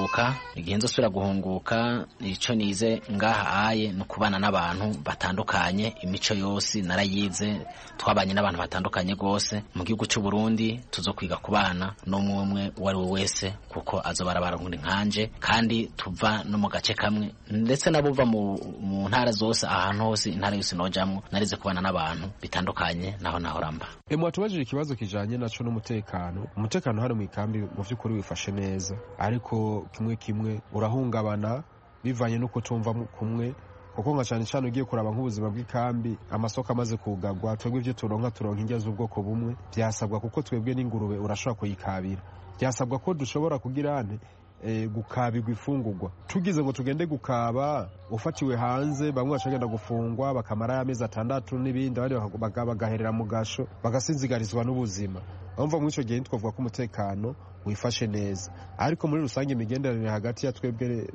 Speaker 10: guhunguka ico nize ngaha aye no kubana n'abantu batandukanye, imico yose narayize, twabanye n'abantu batandukanye gose mu gihugu cy'u Burundi, tuzokwiga kubana n'umwe wari we wese kuko azobara barankundi nkanje, kandi tuva no mu gace kamwe, ndetse nabuva mu ntara zose, ahantu hose intara yose nojamwo narize kubana n'abantu bitandukanye naho ramba.
Speaker 15: Mwatubajije ikibazo kijanye naco n'umutekano. Umutekano hano mu ikambi mu vy'ukuri wifashe neza, ariko kimwe urahungabana bivanye nuko tumva kumwe, kuko nka cyane ugiye kuraba nk'ubuzima bw'ikambi, amasoko amaze kugagwa, twebwe ivyo turonka indya z'ubwoko bumwe, byasabwa kuko twebwe n'ingurube urashobora kuyikabira, byasabwa ko dushobora kugira gukabirwa ifungurwa. Tugize ngo tugende gukaba ufatiwe hanze, bamwe bashagenda gufungwa bakamara amezi 6 n'ibindi, abandi bagaherera mu gasho bagasinzigarizwa n'ubuzima. Bamva mu ico gihe twavuga ko umutekano wifashe neza, ariko muri rusange imigenderanire hagati ya twebwe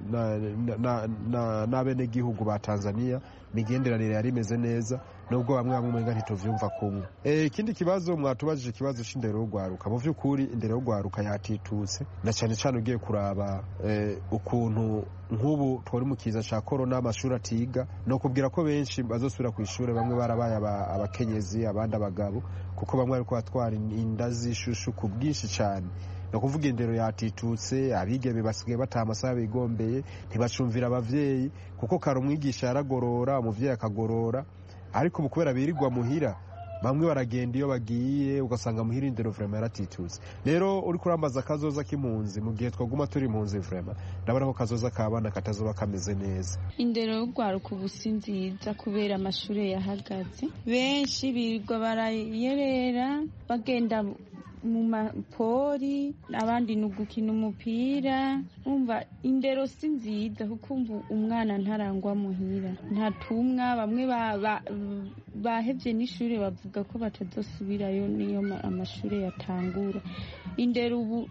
Speaker 15: n'abene gihugu ba Tanzania, imigenderanire yari imeze neza, nubwo bamwe umenga ntituvyumva kumwe. Ikindi kibazo mwatubajije, ikibazo c'indero y'ugwaruka. Mu vy'ukuri indero y'ugwaruka yatitutse, na cyane ugiye kuraba ukuntu nk'ubu twari mu kiza ca corona, amashuri atiga, no kubwira ko benshi bazosubira ku ishure, bamwe barabaye abakenyezi, abandi abagabo, kuko bamwe ariko batwara inda z'ishushu ku bwinshi cyane. No kuvuga indero yatitutse, abigeme basigaye bataha amasaha bigombeye, ntibacumvira abavyeyi, kuko kare umwigisha yaragorora, umuvyeyi akagorora, ariko kubera birirwa muhira, bamwe baragenda iyo bagiye, ugasanga muhira indero vraiment yaratitutse. Rero uri kurambaza akazoza k'impunzi, mu gihe twaguma turi impunzi vraiment ndabona ko kazoza kabana katazoba kameze neza.
Speaker 8: Indero y'ugwaruka ubu si nziza kubera amashure yahagaze, benshi birirwa barayerera bagenda mu mapori, abandi nugukina umupira. Umva indero si nziza kuko umwana ntarangwa muhira, ntatumwa. Bamwe bahevye n'ishure bavuga ko batazosubirayo niyo amashure yatangura. Indero ubu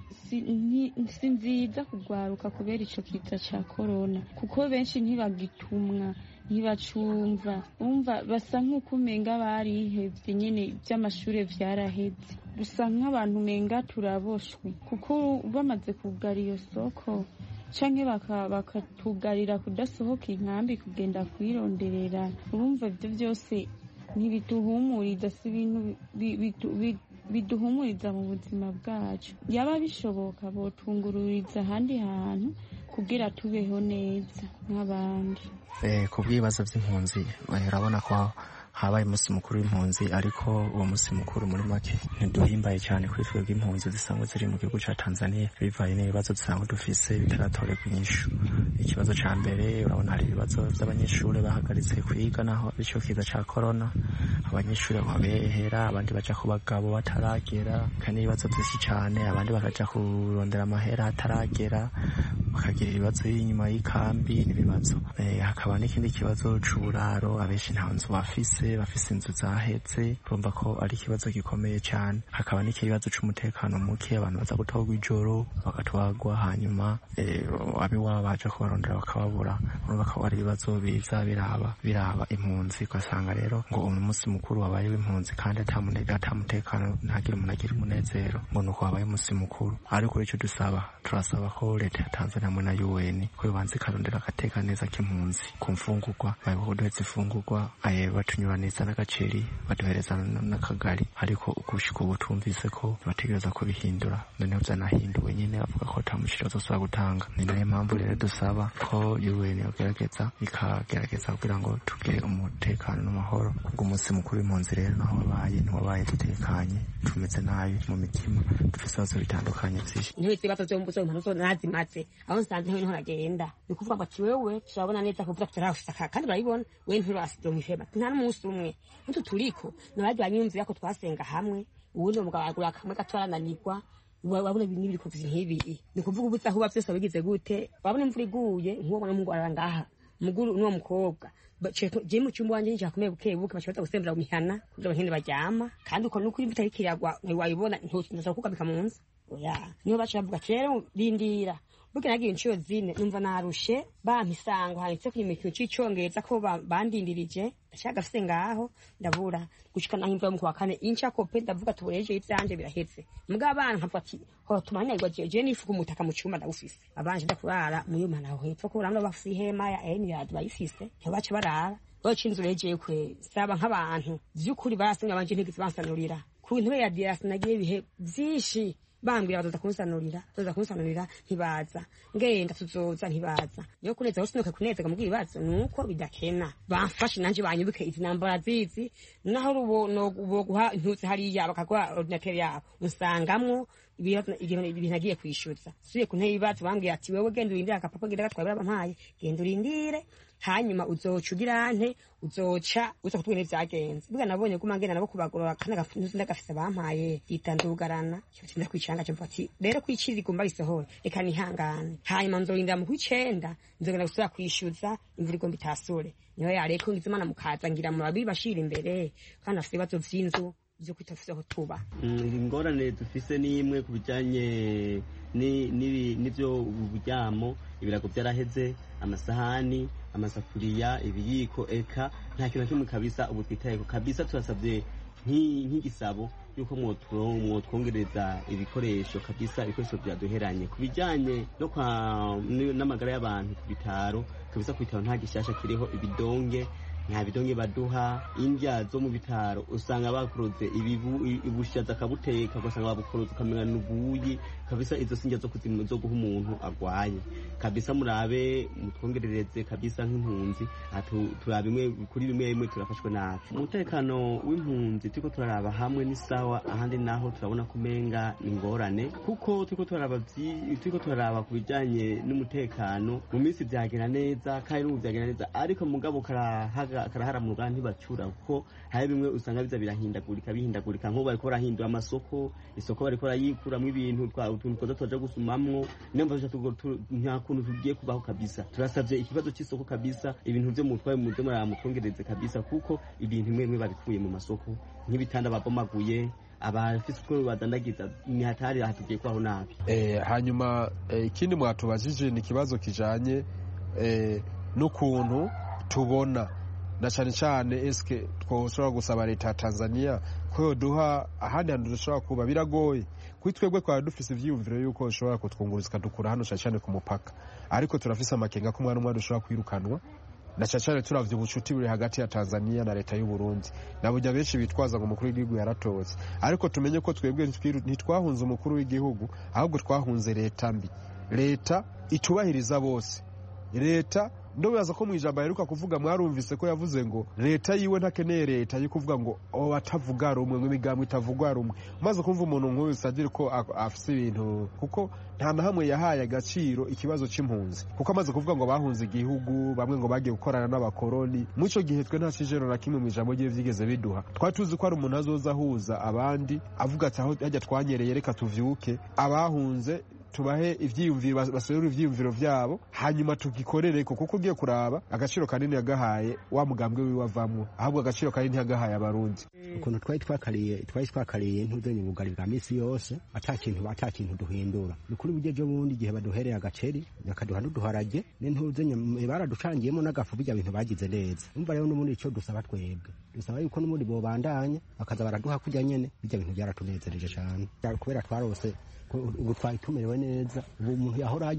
Speaker 8: si nziza kugwaruka kubera ico kiza ca corona, kuko benshi ntibagitumwa, ntibacumva. Umva basa nk'uko umenga barihevye nyene, ivy'amashure vyaraheze. Dusa nk'abantu umenga turaboshwe, kuko bamaze kugara iyo soko canke bakatugarira kudasohoka inkambi kugenda kwironderera. Urumva ivyo vyose ntibituhumuriza, si ibintu biduhumuriza mu buzima bwacu. Yaba bishoboka botungururiza ahandi hantu kugira tubeho neza nk'abandi.
Speaker 6: Ku bw'ibibazo by'impunzi urabona ko habaye umunsi mukuru w'impunzi, ariko uwo munsi mukuru muri make ntiduhimbaye cyane kuri twebwe impunzi zisanzwe ziri mu gihugu cya Tanzania, bivaye n'ibibazo dusanzwe dufise bitaratorerwa inyishu. Ikibazo cya mbere urabona hari ibibazo by'abanyeshuri bahagaritse kwiga naho ico kiza cya corona, abanyeshuri babehera, abandi baja ku bagabo bataragera, kandi ibibazo byinshi cyane, abandi bakaja kurondera amahera hataragera, bakagira ibibazo y'inyuma y'ikambi n'ibibazo. Hakaba n'ikindi kibazo c'uburaro, abenshi nta nzu bafise inzu zahetse, urumva ko ari ikibazo gikomeye cyane. Hakaba n'ikibazo c'umutekano muke, abantu baza gutogwa ijoro bagatwagwa, hanyuma abiwabo baje kubarondera bakababura. Urumva ko ari ibibazo biza biraba impunzi, ugasanga rero ngo umunsi mukuru wabaye w'impunzi kandi atamutekano, ntagire umuntu agira umunezero ngo nuko wabaye umunsi mukuru. Ariko icyo turasaba ko leta ya Tanzania hamwe na UN ko yobanza ikarondera agateka neza k'impunzi ku mfungurwa, baduhereza imfungurwa, batunyuraniza n'agaceri, baduhereza n'akagari, ariko gushika ubu tumvise ko bategereza ko bihindura. Noneho byanahinduwe nyine, bavuga ko atamushira azosaba gutanga. Ni nayo mpamvu rero dusaba ko UN ikagerageza kugira ngo tugire umutekano n'amahoro. Ubwo umunsi mukuru w'impunzi rero naho ntiwabaye dutekanye, tumeze nabi mu mitima, dufise ibibazo bitandukanye vyinshi.
Speaker 11: Ibibazo vyo mbuzo impuzu nazimaze aho nsanze niho nagenda, ni kuvuga ngo ati wewe turabona neza kuvuga tutarashaka, kandi barabibona we nturasido mwihema. Nta n'umunsi umwe ntu turiko nabajya banyumvira ko twasenga hamwe, ubundi umugabo agura kamwe gatwarananirwa. Wabona ibintu biriko nk'ibi, ni kuvuga ubutse aho byose bigize gute, wabona imvura iguye nk'uwo mwana ngaha muguru n'uwo mukobwa je mu cyumba wanje njakomeye bukebuke bashobora gusembera mu mihana kugira abahinde baryama kandi uko nuko imvura ikiragwa ntiwayibona ntuza kukabika mu nzu oya niyo baca bavuga rero rindira burya nagiye inshuro zine numva narushe bampa isango handitse ku kintu c'icongereza ko bandindirije ndashaka gafise ngaho ndabura gushika naho imvura mu kwa kane inca kope ndavuga tuboreje ivyanje birahetse mbwa abana nkavuga ati ho tumanyagwa je nifuka umutaka mu cyuma ndawufise abanje ndakurara mu yuma naho hepfo ko uranga bafise ihema ya Emirad bayifise ntibaca barara baca inzu regeye kwe saba nk'abantu vy'ukuri barasinga banje ntigize bansanurira ku ntebe ya dias nagiye bihe vyinshi bambwira bazoza kunsanurira ntibaza ngenda tuzoza ntibaza niyo kuneza hose kunezega mu bibazo nuko bidakena bamfashe nanje banyubuke izi nambara zizi naho rubo guha intuzi hariya bakagwa ordinateur yabo usangamwo ibintu nagiye kwishyuza suye ku ntebe ibibazo bambwira ati wewe genda urindire akapapa genda gatwaye bampaye genda urindire hanyuma uzoca ugira nte uzoca kutubwira ivyagenze bwa nabonye ko mangena nabo kubagorora kandi ndagafise bampaye yitandugarana cyo ndakwicanga cyo mfati rero kwicira igomba risohora reka nihangane hanyuma nzorinda mu kwicenda nzogenda gusubira kwishyuza imvura igomba itasure niyo yareko ngizimana mukaza ngira mu babiri bashira imbere kandi afite ibibazo vy'inzu byo kwitafuzaho tuba
Speaker 23: ingorane dufise ni imwe ku bijanye n'ivyo uburyamo ibirago byaraheze amasahani amasafuriya ibiyiko eka nta kintu kimwe kabisa ubu twitayeko kabisa turasabye nk'igisabo yuko mwotwongereza ibikoresho kabisa ibikoresho byaduheranye ku bijanye no n'amagara y'abantu ku bitaro kabisa ku bitaro nta gishasha kiriho ibidonge nta bidonge baduha indya zo mu bitaro usanga bakuroze ubushaza akabuteka ugasanga babukuroze ukamenya n'ubuyi kabisa izo sinjya zo kuzimu zo guha umuntu agwaye kabisa murabe mutwongerereze kabisa nk'impunzi turabe bimwe turafashwe nabi umutekano w'impunzi turiko turaraba hamwe ni sawa ahandi naho turabona kumenga ingorane kuko turiko turaraba ku bijanye n'umutekano mu minsi vyagera neza kandi n'ubu vyagera neza ariko mugabo karahara mu Rwanda ntibacura kuko hari bimwe usanga biza bihindagurika nk'ubu bariko barahindura amasoko isoko bariko barayikuramwo ibintu utuntu twoza tuja gusumamwo niyo mpamvu nta kuntu tugiye kubaho kabisa turasavye ikibazo c'isoko kabisa ibintu vyo mutwaye muze muratwongereze kabisa kuko ibintu bimwe babikuye mu masoko nk'ibitanda babomaguye abafise uko badandagiza ni hatari hatugiye kwaho nabi
Speaker 15: hanyuma ikindi mwatubajije ni ikibazo kijanye n'ukuntu tubona na cyane cyane eske twoshobora gusaba leta ya Tanzania ko yoduha ahandi hantu dushobora kuba biragoye kuri twebwe twari dufise ivyiyumviro yuko ushobora kutwunguruza ikadukura hano cyane ku mupaka ariko turafise amakenga ko umwana umwe dushobora kwirukanwa na cyane turavye ubucuti buri hagati ya Tanzania na leta y'u Burundi nabujya benshi bitwaza ngo umukuru w'igihugu yaratotse ariko tumenye ko twebwe ntitwahunze umukuru w'igihugu ahubwo twahunze leta mbi leta itubahiriza bose leta ndobaza ko mu ijambo yaheruka kuvuga mwarumvise ko yavuze ngo leta yiwe ntakeneye leta yo kuvuga ngo atavuga rumwe nk'imigambo itavugwa rumwe maze kumva umuntu nk'uyu sadire ko afise ibintu kuko nta na hamwe yahaye agaciro ikibazo c'impunzi kuko amaze kuvuga ngo bahunze igihugu bamwe ngo bagiye gukorana n'abakoroni mu ico gihe twe nta cijero na kimwe mu ijambo rye vyigeze biduha twari tuzi ko ari umuntu azoza ahuza abandi avuga ati aho hajya twanyereye reka tuvyuke abahunze tubahe ivyiyumviro baserura ivyiyumviro vyabo hanyuma tugikorere kuko ugiye kuraba agaciro kanini yagahaye wa mugambwe wiwe avamwo ahubwo agaciro kanini yagahaye abarundi
Speaker 14: ukuntu twari twakariye ntuzenye ubugari bwa misi yose ata kintu duhindura ni kuri bugeje bundi gihe baduhereye agaceri bakaduha n'uduharage n'intuzenye baraducangiyemo n'agafu bijya bintu bagize neza umva rero n'ubundi ico dusaba twebwe dusaba yuko n'ubundi bobandanya bakaza baraduha kujya nyene bijya bintu byaratunezereje cyane kubera twarose ubu twari tumerewe neza ubu umuntu yahora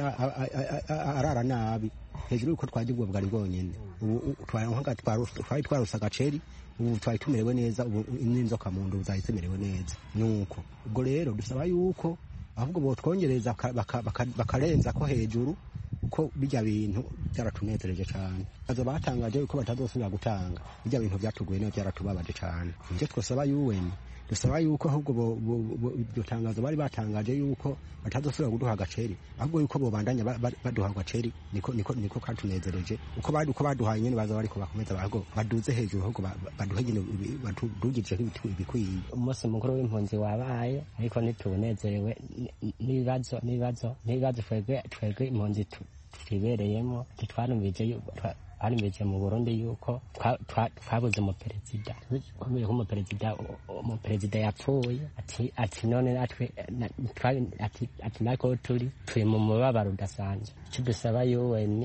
Speaker 14: arara nabi hejuru yuko twagiye ubwo bwari bwonyene ubu twari twarose agaceri ubu twari tumerewe neza ubu n'inzoka mu nda zahise zimerewe neza nuko ubwo rero dusaba yuko ahubwo botwongereza bakarenza ko hejuru ko bijya bintu byaratunezereje cyane azo batangaje yuko batazosubira gutanga bijya bintu byatuguye neza byaratubabaje cyane ivyo twosaba UN dusaba yuko ahubwo iryo tangazo bari batangaje yuko batazosubira kuduha agaceri ahubwo yuko bobandanya baduha agaceri niko katunezereje uko baduhaye nyene baza bariko bakomeza ahubwo baduze hejuru ahubwo baduhe nyene badugije ibikwiye
Speaker 7: umunsi mukuru w'impunzi wabaye ariko ntitunezerewe n'ibibazo twebwe impunzi twibereyemo twarumvije mu Burundi yuko twabuze umuperezida kubera ko umuperezida yapfuye ati none natwe ati nako turi mu mubabaro udasanzwe icyo dusaba UN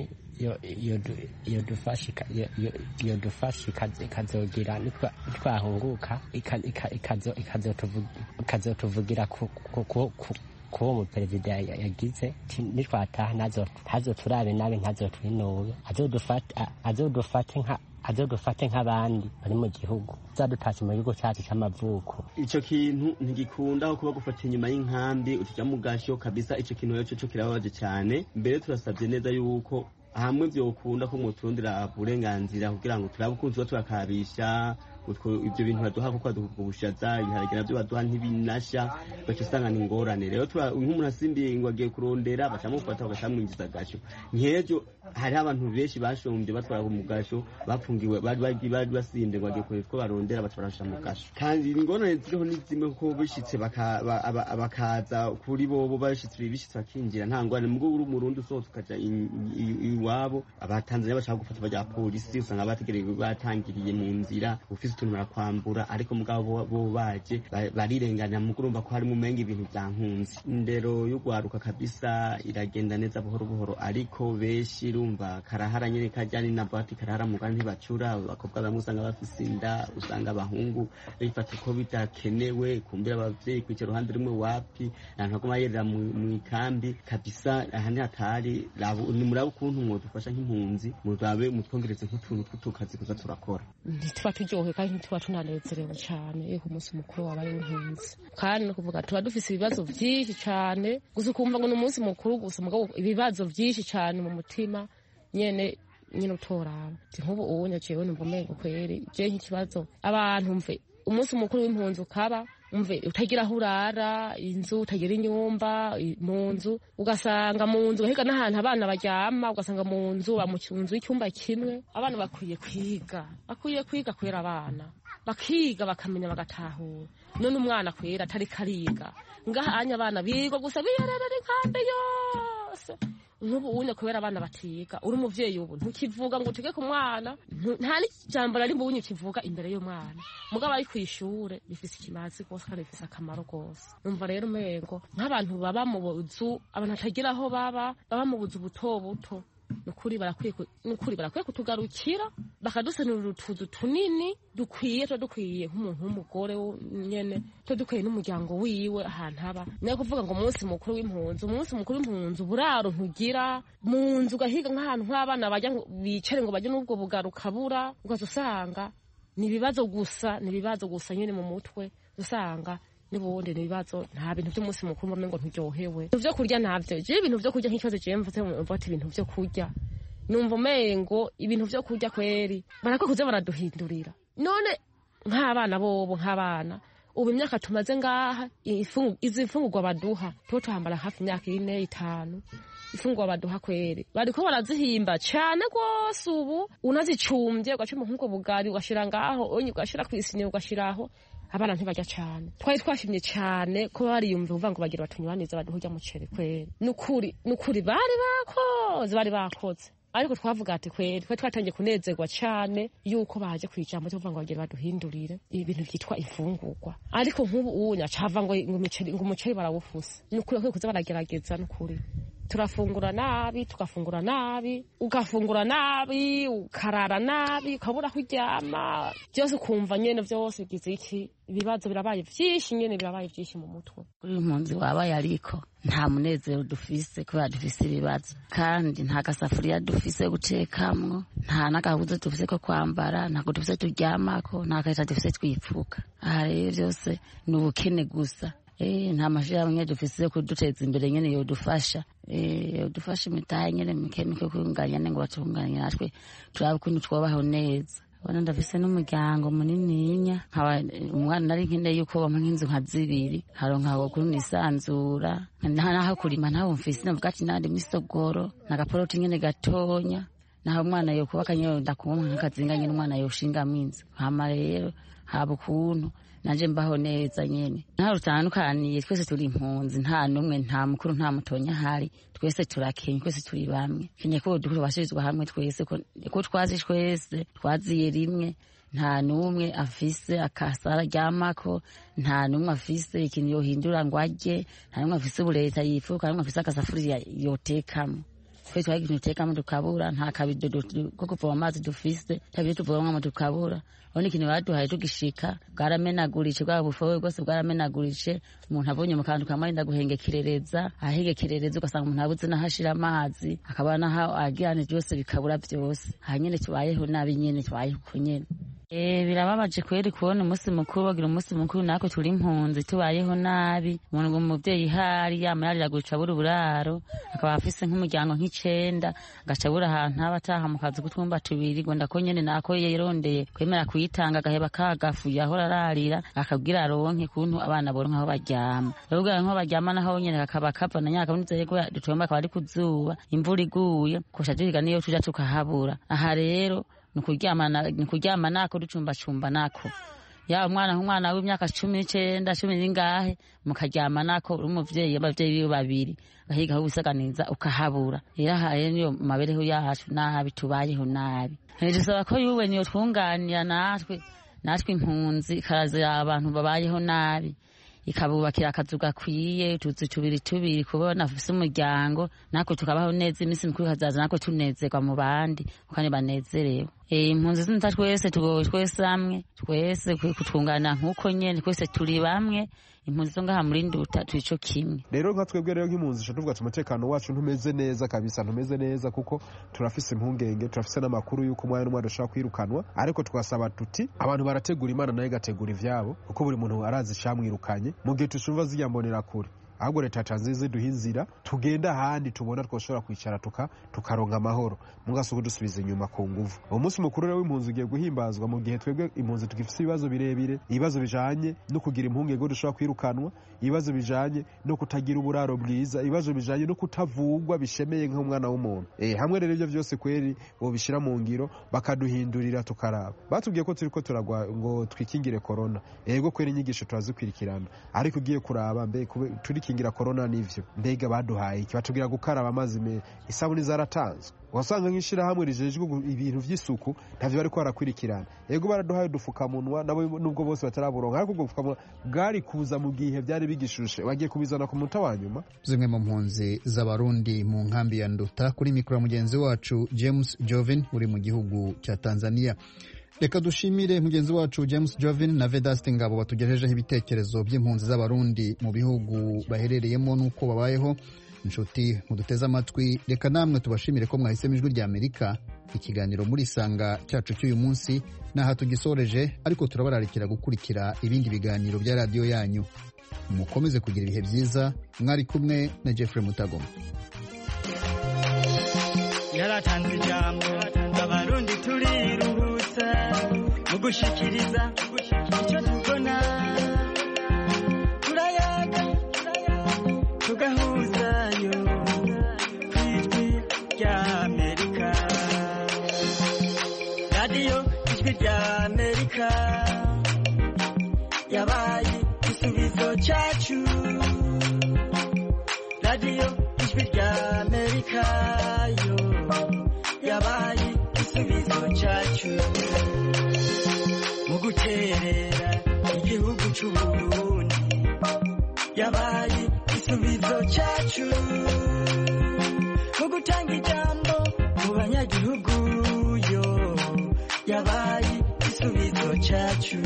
Speaker 7: yodufasha ikazogira twahunguka ikazotuvugira kuwo umuperezida yagize nitwataha ntazoturabe nabi ntazotwinube azodufate nk'abandi bari mu gihugu zadutashe mu gihugu cyacu cy'amavuko.
Speaker 23: Ico kintu ntigikunda kuba gufata inyuma y'inkambi utuja mu gasho kabisa. Ico kintu rero cyo kirababaje cyane. Mbere turasabye neza yuko hamwe byokunda ko muturondera uburenganzira kugira ngo turabe ukuntu turakabisha ibyo bintu baduha kuko badubushaza ibiharage navyo baduha ntibinasha bakisanga ni ngorane. Rero nk'umuntu asimbiye ngo agiye kurondera bacamufata bakamwinjiza gasho nkejo. Hari abantu benshi bashombye batwara mu gasho bafungiwe bari basinde ngo agiye kureka barondera batwarasha mu gasho. Kandi ingorane ziriho n'izimwe kuko bishitse bakaza kuri bobo bashitse bakinjira nta ngorane mugo uri umurundi usohotse ukaja iwabo. Abatanzania bashaka gufata baja polisi usanga bategereje batangiriye mu nzira ufise utuntu barakwambura ariko mugabo bo baje barirenganira mu kurumva ko harimo umenga ibintu byankunzi. Indero yo gwaruka kabisa iragenda neza buhoro buhoro ariko beshi rumva karahara nyene kajyani na bati karahara mugani bacura abakobwa bamwe usanga bafise inda usanga abahungu bifata ko bitakenewe kumbira abavyeyi kwica ruhande rumwe wapi ntakaguma yerera mu ikambi kabisa. Ahani hatari ni murabo ukuntu mwodufasha nk'impunzi murabe mutwongereze nk'utuntu tw'utukazi kuza turakora.
Speaker 9: Ntitwa turyohe kandi ntitwa tunanezerewe cyane ku munsi mukuru wabaye w'impunzi kandi no kuvuga tuba dufise ibibazo byinshi cyane gusa ukumva ngo ni umunsi mukuru gusa mugabo ibibazo byinshi cyane mu mutima nyene utoraba nk'ubu ubunya jewe numva umengo kweri je nk'ikibazo abantu mve umunsi mukuru w'impunzi ukaba umve utagira aho urara inzu utagira inyumba mu nzu ugasanga mu nzu higa n'ahantu abana baryama ugasanga mu nzu bamucyunzu y'icyumba kimwe. Abana bakwiye kwiga kwera abana bakiga bakamenya bagatahura. None umwana kwera atari kariga ngaha anya abana biga gusa biyerera inkambi yose nk'ubu unya kubera abana batiga uri umuvyeyi ubu ntukivuga ngo utege ku mwana nta n'ijambo rari mbunye kivuga imbere y'umwana mugabo ari kwishure bifise ikimazi gose kandi bifise akamaro gose. Numva rero umengo nk'abantu baba mu buzu abantu atagira aho baba mu buzu buto buto nukuri barakwiye kutugarukira bakadusanurira utuzu tunini dukwiye nk'umuntu w'umugore nyene dukwiye n'umuryango wiwe ahantu haba. Niyo kuvuga ngo umunsi mukuru w'impunzi uburaro ntugira mu nzu ugahiga nk'ahantu nk'abana bajya bicare ngo bajye n'ubwo bugaruka bura ugaza usanga ni ibibazo gusa nyene mu mutwe usanga nibundi nibibazo nta bintu by'umunsi mukuru mame ngo nturyohewe. Ibintu byo kurya ntavyo je ibintu byo kurya nk'ikibazo je mvuze mvuga ibintu byo kurya numva umengo ibintu byo kurya kweri barako kuze baraduhindurira. None nk'abana ubu imyaka tumaze ngaha izifungurwa baduha tuhambara hafi imyaka 4-5 ifungurwa baduha kweri bariko barazihimba cyane rwose. Ubu unazicumbye ugacuma nk'uko bugari ugashira ngaho onye ugashira kw'isini ugashiraho abana ntibajya cyane. Twari twashimye cyane ko bariyumva uvuga ngo bagira batunyubaniza baduhujya mu cere kweri nukuri bari bakoze ariko twavuga ati kweri twe twatangiye kunezerwa cyane yuko baje kwijambo cyo kuvuga ngo bagira baduhindurire ibintu byitwa ifungurwa. Ariko nk'ubu unya cava ngo umuceri barawufuse nukuri ko kuza baragerageza nukuri turafungura nabi tugafungura nabi ugafungura nabi ukarara nabi ukabura kuryama byose ukumva nyene byose bigize iki ibibazo birabaye byinshi mu mutwe.
Speaker 16: Kuri impunzi wabaye ariko nta munezero dufise kubera dufise ibibazo kandi nta gasafuriya dufise gutekamwo nta n'agahuza dufise ko kwambara ntabwo dufise turyamako nta kahita dufise twipfuka. Aha rero byose ni ubukene gusa. Nta mashirahamwe dufise kuduteza imbere nyene yodufasha imitahe nyene mike kunganya ngo batunganye natwe turabe ukuntu twobaho neza. Bona ndafise n'umuryango munininya umwana nari nkeneye yuko bampa nk'inzu nka 2 haronka ukuntu nisanzura naho kurima ntaho mfise navuga ati nandi misogoro nagaporoti nyene gatonya naho umwana yokubaka nyine ndakumva nk'akazinganye n'umwana yoshingamo inzu hama rero haba ukuntu nanje mbaho neza nyene nta rutandukaniye twese turi impunzi nta numwe nta mukuru nta mutonya hari twese turakenye twese turi bamwe kenye ko dukuru bashirizwa hamwe twese ko twazi twese twaziye rimwe nta numwe afise akasara ryamako nta numwe afise ikintu yohindura ngo arye nta numwe afise ubureta yifuka nta numwe afise akasafuriya yotekamo twe twagira ikintu tekamo tukabura nta kabido ko kuvoma amazi dufise ntabyo tuvomamo tukabura oni ikintu baduhaye tugishika bwaramenagurishe bwa bufowe bwose bwaramenagurishe umuntu abonye mu kantu kamarinda guhengekerereza ahegekerereza ugasanga umuntu abuze n'ahashira amazi akabana naho agirane byose bikabura byose hanyene tubayeho nabi nyene tubayeho kunyene birababaje kweri kubona umunsi mukuru bagira umunsi mukuru nako turi impunzi tubayeho nabi umuntu ngo umuvyeyi hari yamararira guca buri buraro akaba afise nk'umuryango nk'icenda agacabura ahantu abataha mu kazi kutwumba tubiri ngo ndako nyene nako yerondeye kwemera kuyitanga agaheba kagafu yahora ararira akabwira aronke kuntu abana boronka aho baryama rero nko baryama naho nyene kakaba kava na nyaka bunze yego dutomba akaba ari kuzuba imvura iguye kusha duhiga niyo tuja tukahabura aha rero nukuryama nako ducumbacumba nako ya umwana w'imyaka 19 10 ningahe mukaryama nako uri umuvyeyi abavyeyi biwe babiri gahiga aho usaganiza ukahabura irahaye niyo mabereho yacu nabi tubayeho nabi dusaba ko yuwe niyo twunganira natwe impunzi karaza abantu babayeho nabi ikabubakira akazu gakwiye utuzu tubiri kubona afise umuryango nako tukabaho neza iminsi mikuru hazaza nako tunezerwa mu bandi ukane banezerewe impunzi zinta twese tugowe twese amwe twese kutungana nkuko nyene twese turi bamwe impunzi zo ngaha muri Nduta turico kimwe
Speaker 15: rero nka twebwe rero nk'impunzi tuvuga ati umutekano wacu ntumeze neza kabisa ntumeze neza kuko turafise impungenge turafise n'amakuru yuko umwana n'umwana ashaka kwirukanwa ariko twasaba tuti abantu barategura Imana nayo igategura ivyabo kuko buri muntu arazi camwirukanye mu gihe tushumva ziyambonera kure ahubwo leta tanzize duhinzira tugenda ahandi tubona twoshobora kwicara tukaronka amahoro mugasuko dusubiza inyuma ku nguvu uwo munsi mukuru rero w'impunzi ugiye guhimbazwa mu gihe twebwe impunzi tugifise ibibazo birebire ibibazo bijanye no kugira impungenge dushobora kwirukanwa ibibazo bijanye no kutagira uburaro bwiza ibibazo bijanye no kutavugwa bishemeye nk'umwana w'umuntu hamwe rero ivyo vyose kweri bo bishira mu ngiro bakaduhindurira tukaraba batubwiye ko turiko turagwa ngo twikingire corona yego kweri inyigisho turazikwirikirana ariko ugiye kuraba mbe turikingira corona nivyo mbega baduhaye iki batubwira gukaraba amazi isabuni zaratanzwe wasanga nk'ishira hamwe rijejwe ibintu vy'isuku ntavyo bari ko barakwirikirana yego baraduhaye udufukamunwa nabo nubwo bose bataraburonka ariko udufukamunwa bwari kuza mu gihe byari bigishushe bagiye kubizana ku muta wa nyuma
Speaker 1: zimwe mu mpunzi z'abarundi mu nkambi ya Nduta kuri mikro mugenzi wacu James Jovin uri mu gihugu cya Tanzania. Reka dushimire mugenzi wacu James Jovin na Vedaste Ngabo batugejejeho ibitekerezo by'impunzi z'abarundi mu bihugu baherereyemo nuko babayeho. Inshuti muduteze amatwi reka namwe tubashimire ko mwahisemo ijwi rya Amerika ikiganiro muri sanga cyacu cy'uyu munsi naha tugisoreje ariko turabararikira gukurikira ibindi biganiro bya radio yanyu mukomeze kugira ibihe byiza mwari kumwe na Jeffrey Mutagoma
Speaker 17: yaratanze ijambo abarundi turiruhutsa mu gushikiriza icyo tubona turayaga tugahuzayo kw'ijwi rya Amerika radiyo ijwi rya Amerika yabaye igisubizo cyacu radiyo ijwi rya Amerika yo yabaye igisubizo cyacu mu guterera igihugu cy'u Burundi yabaye igisubizo cyacu mu gutanga ijambo mu banyagihugu yo yabaye igisubizo cyacu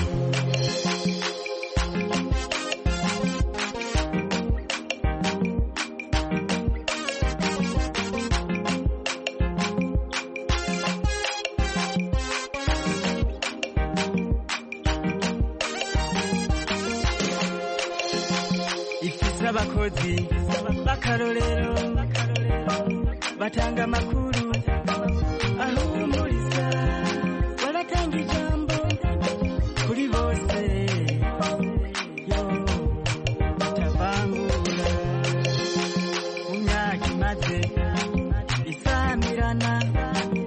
Speaker 17: abakozi bakarorero batanga amakuru ahumuriza baratanga ijambo kuri bose yo batavangura mu myaka imaze isamirana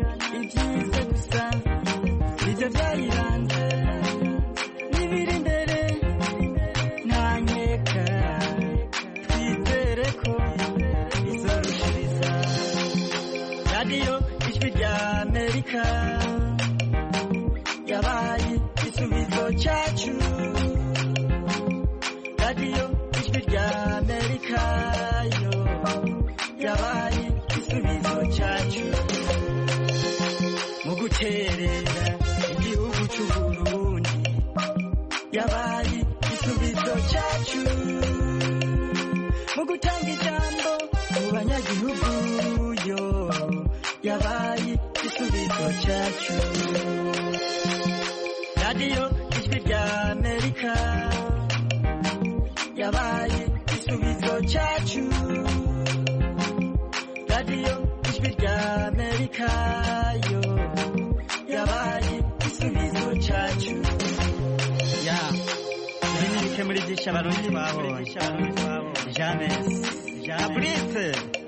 Speaker 17: ijwi rya amerika yabaye igisubizo cyacu radiyo ijwi rya amerika yo yabaye igisubizo cyacu mu guterera igihugu cy'uburundi yabaye igisubizo cyacu mu gutanga ijambo mu banyagihugu yo yabaye igisubizo cyacu radiyo ijwi rya amerika yabaye igisubizo cyacu radiyo ijwi rya amerika yo yabaye igisubizo cyacu ya muri bike muri byinshi abarundi babonye jamais Fabrice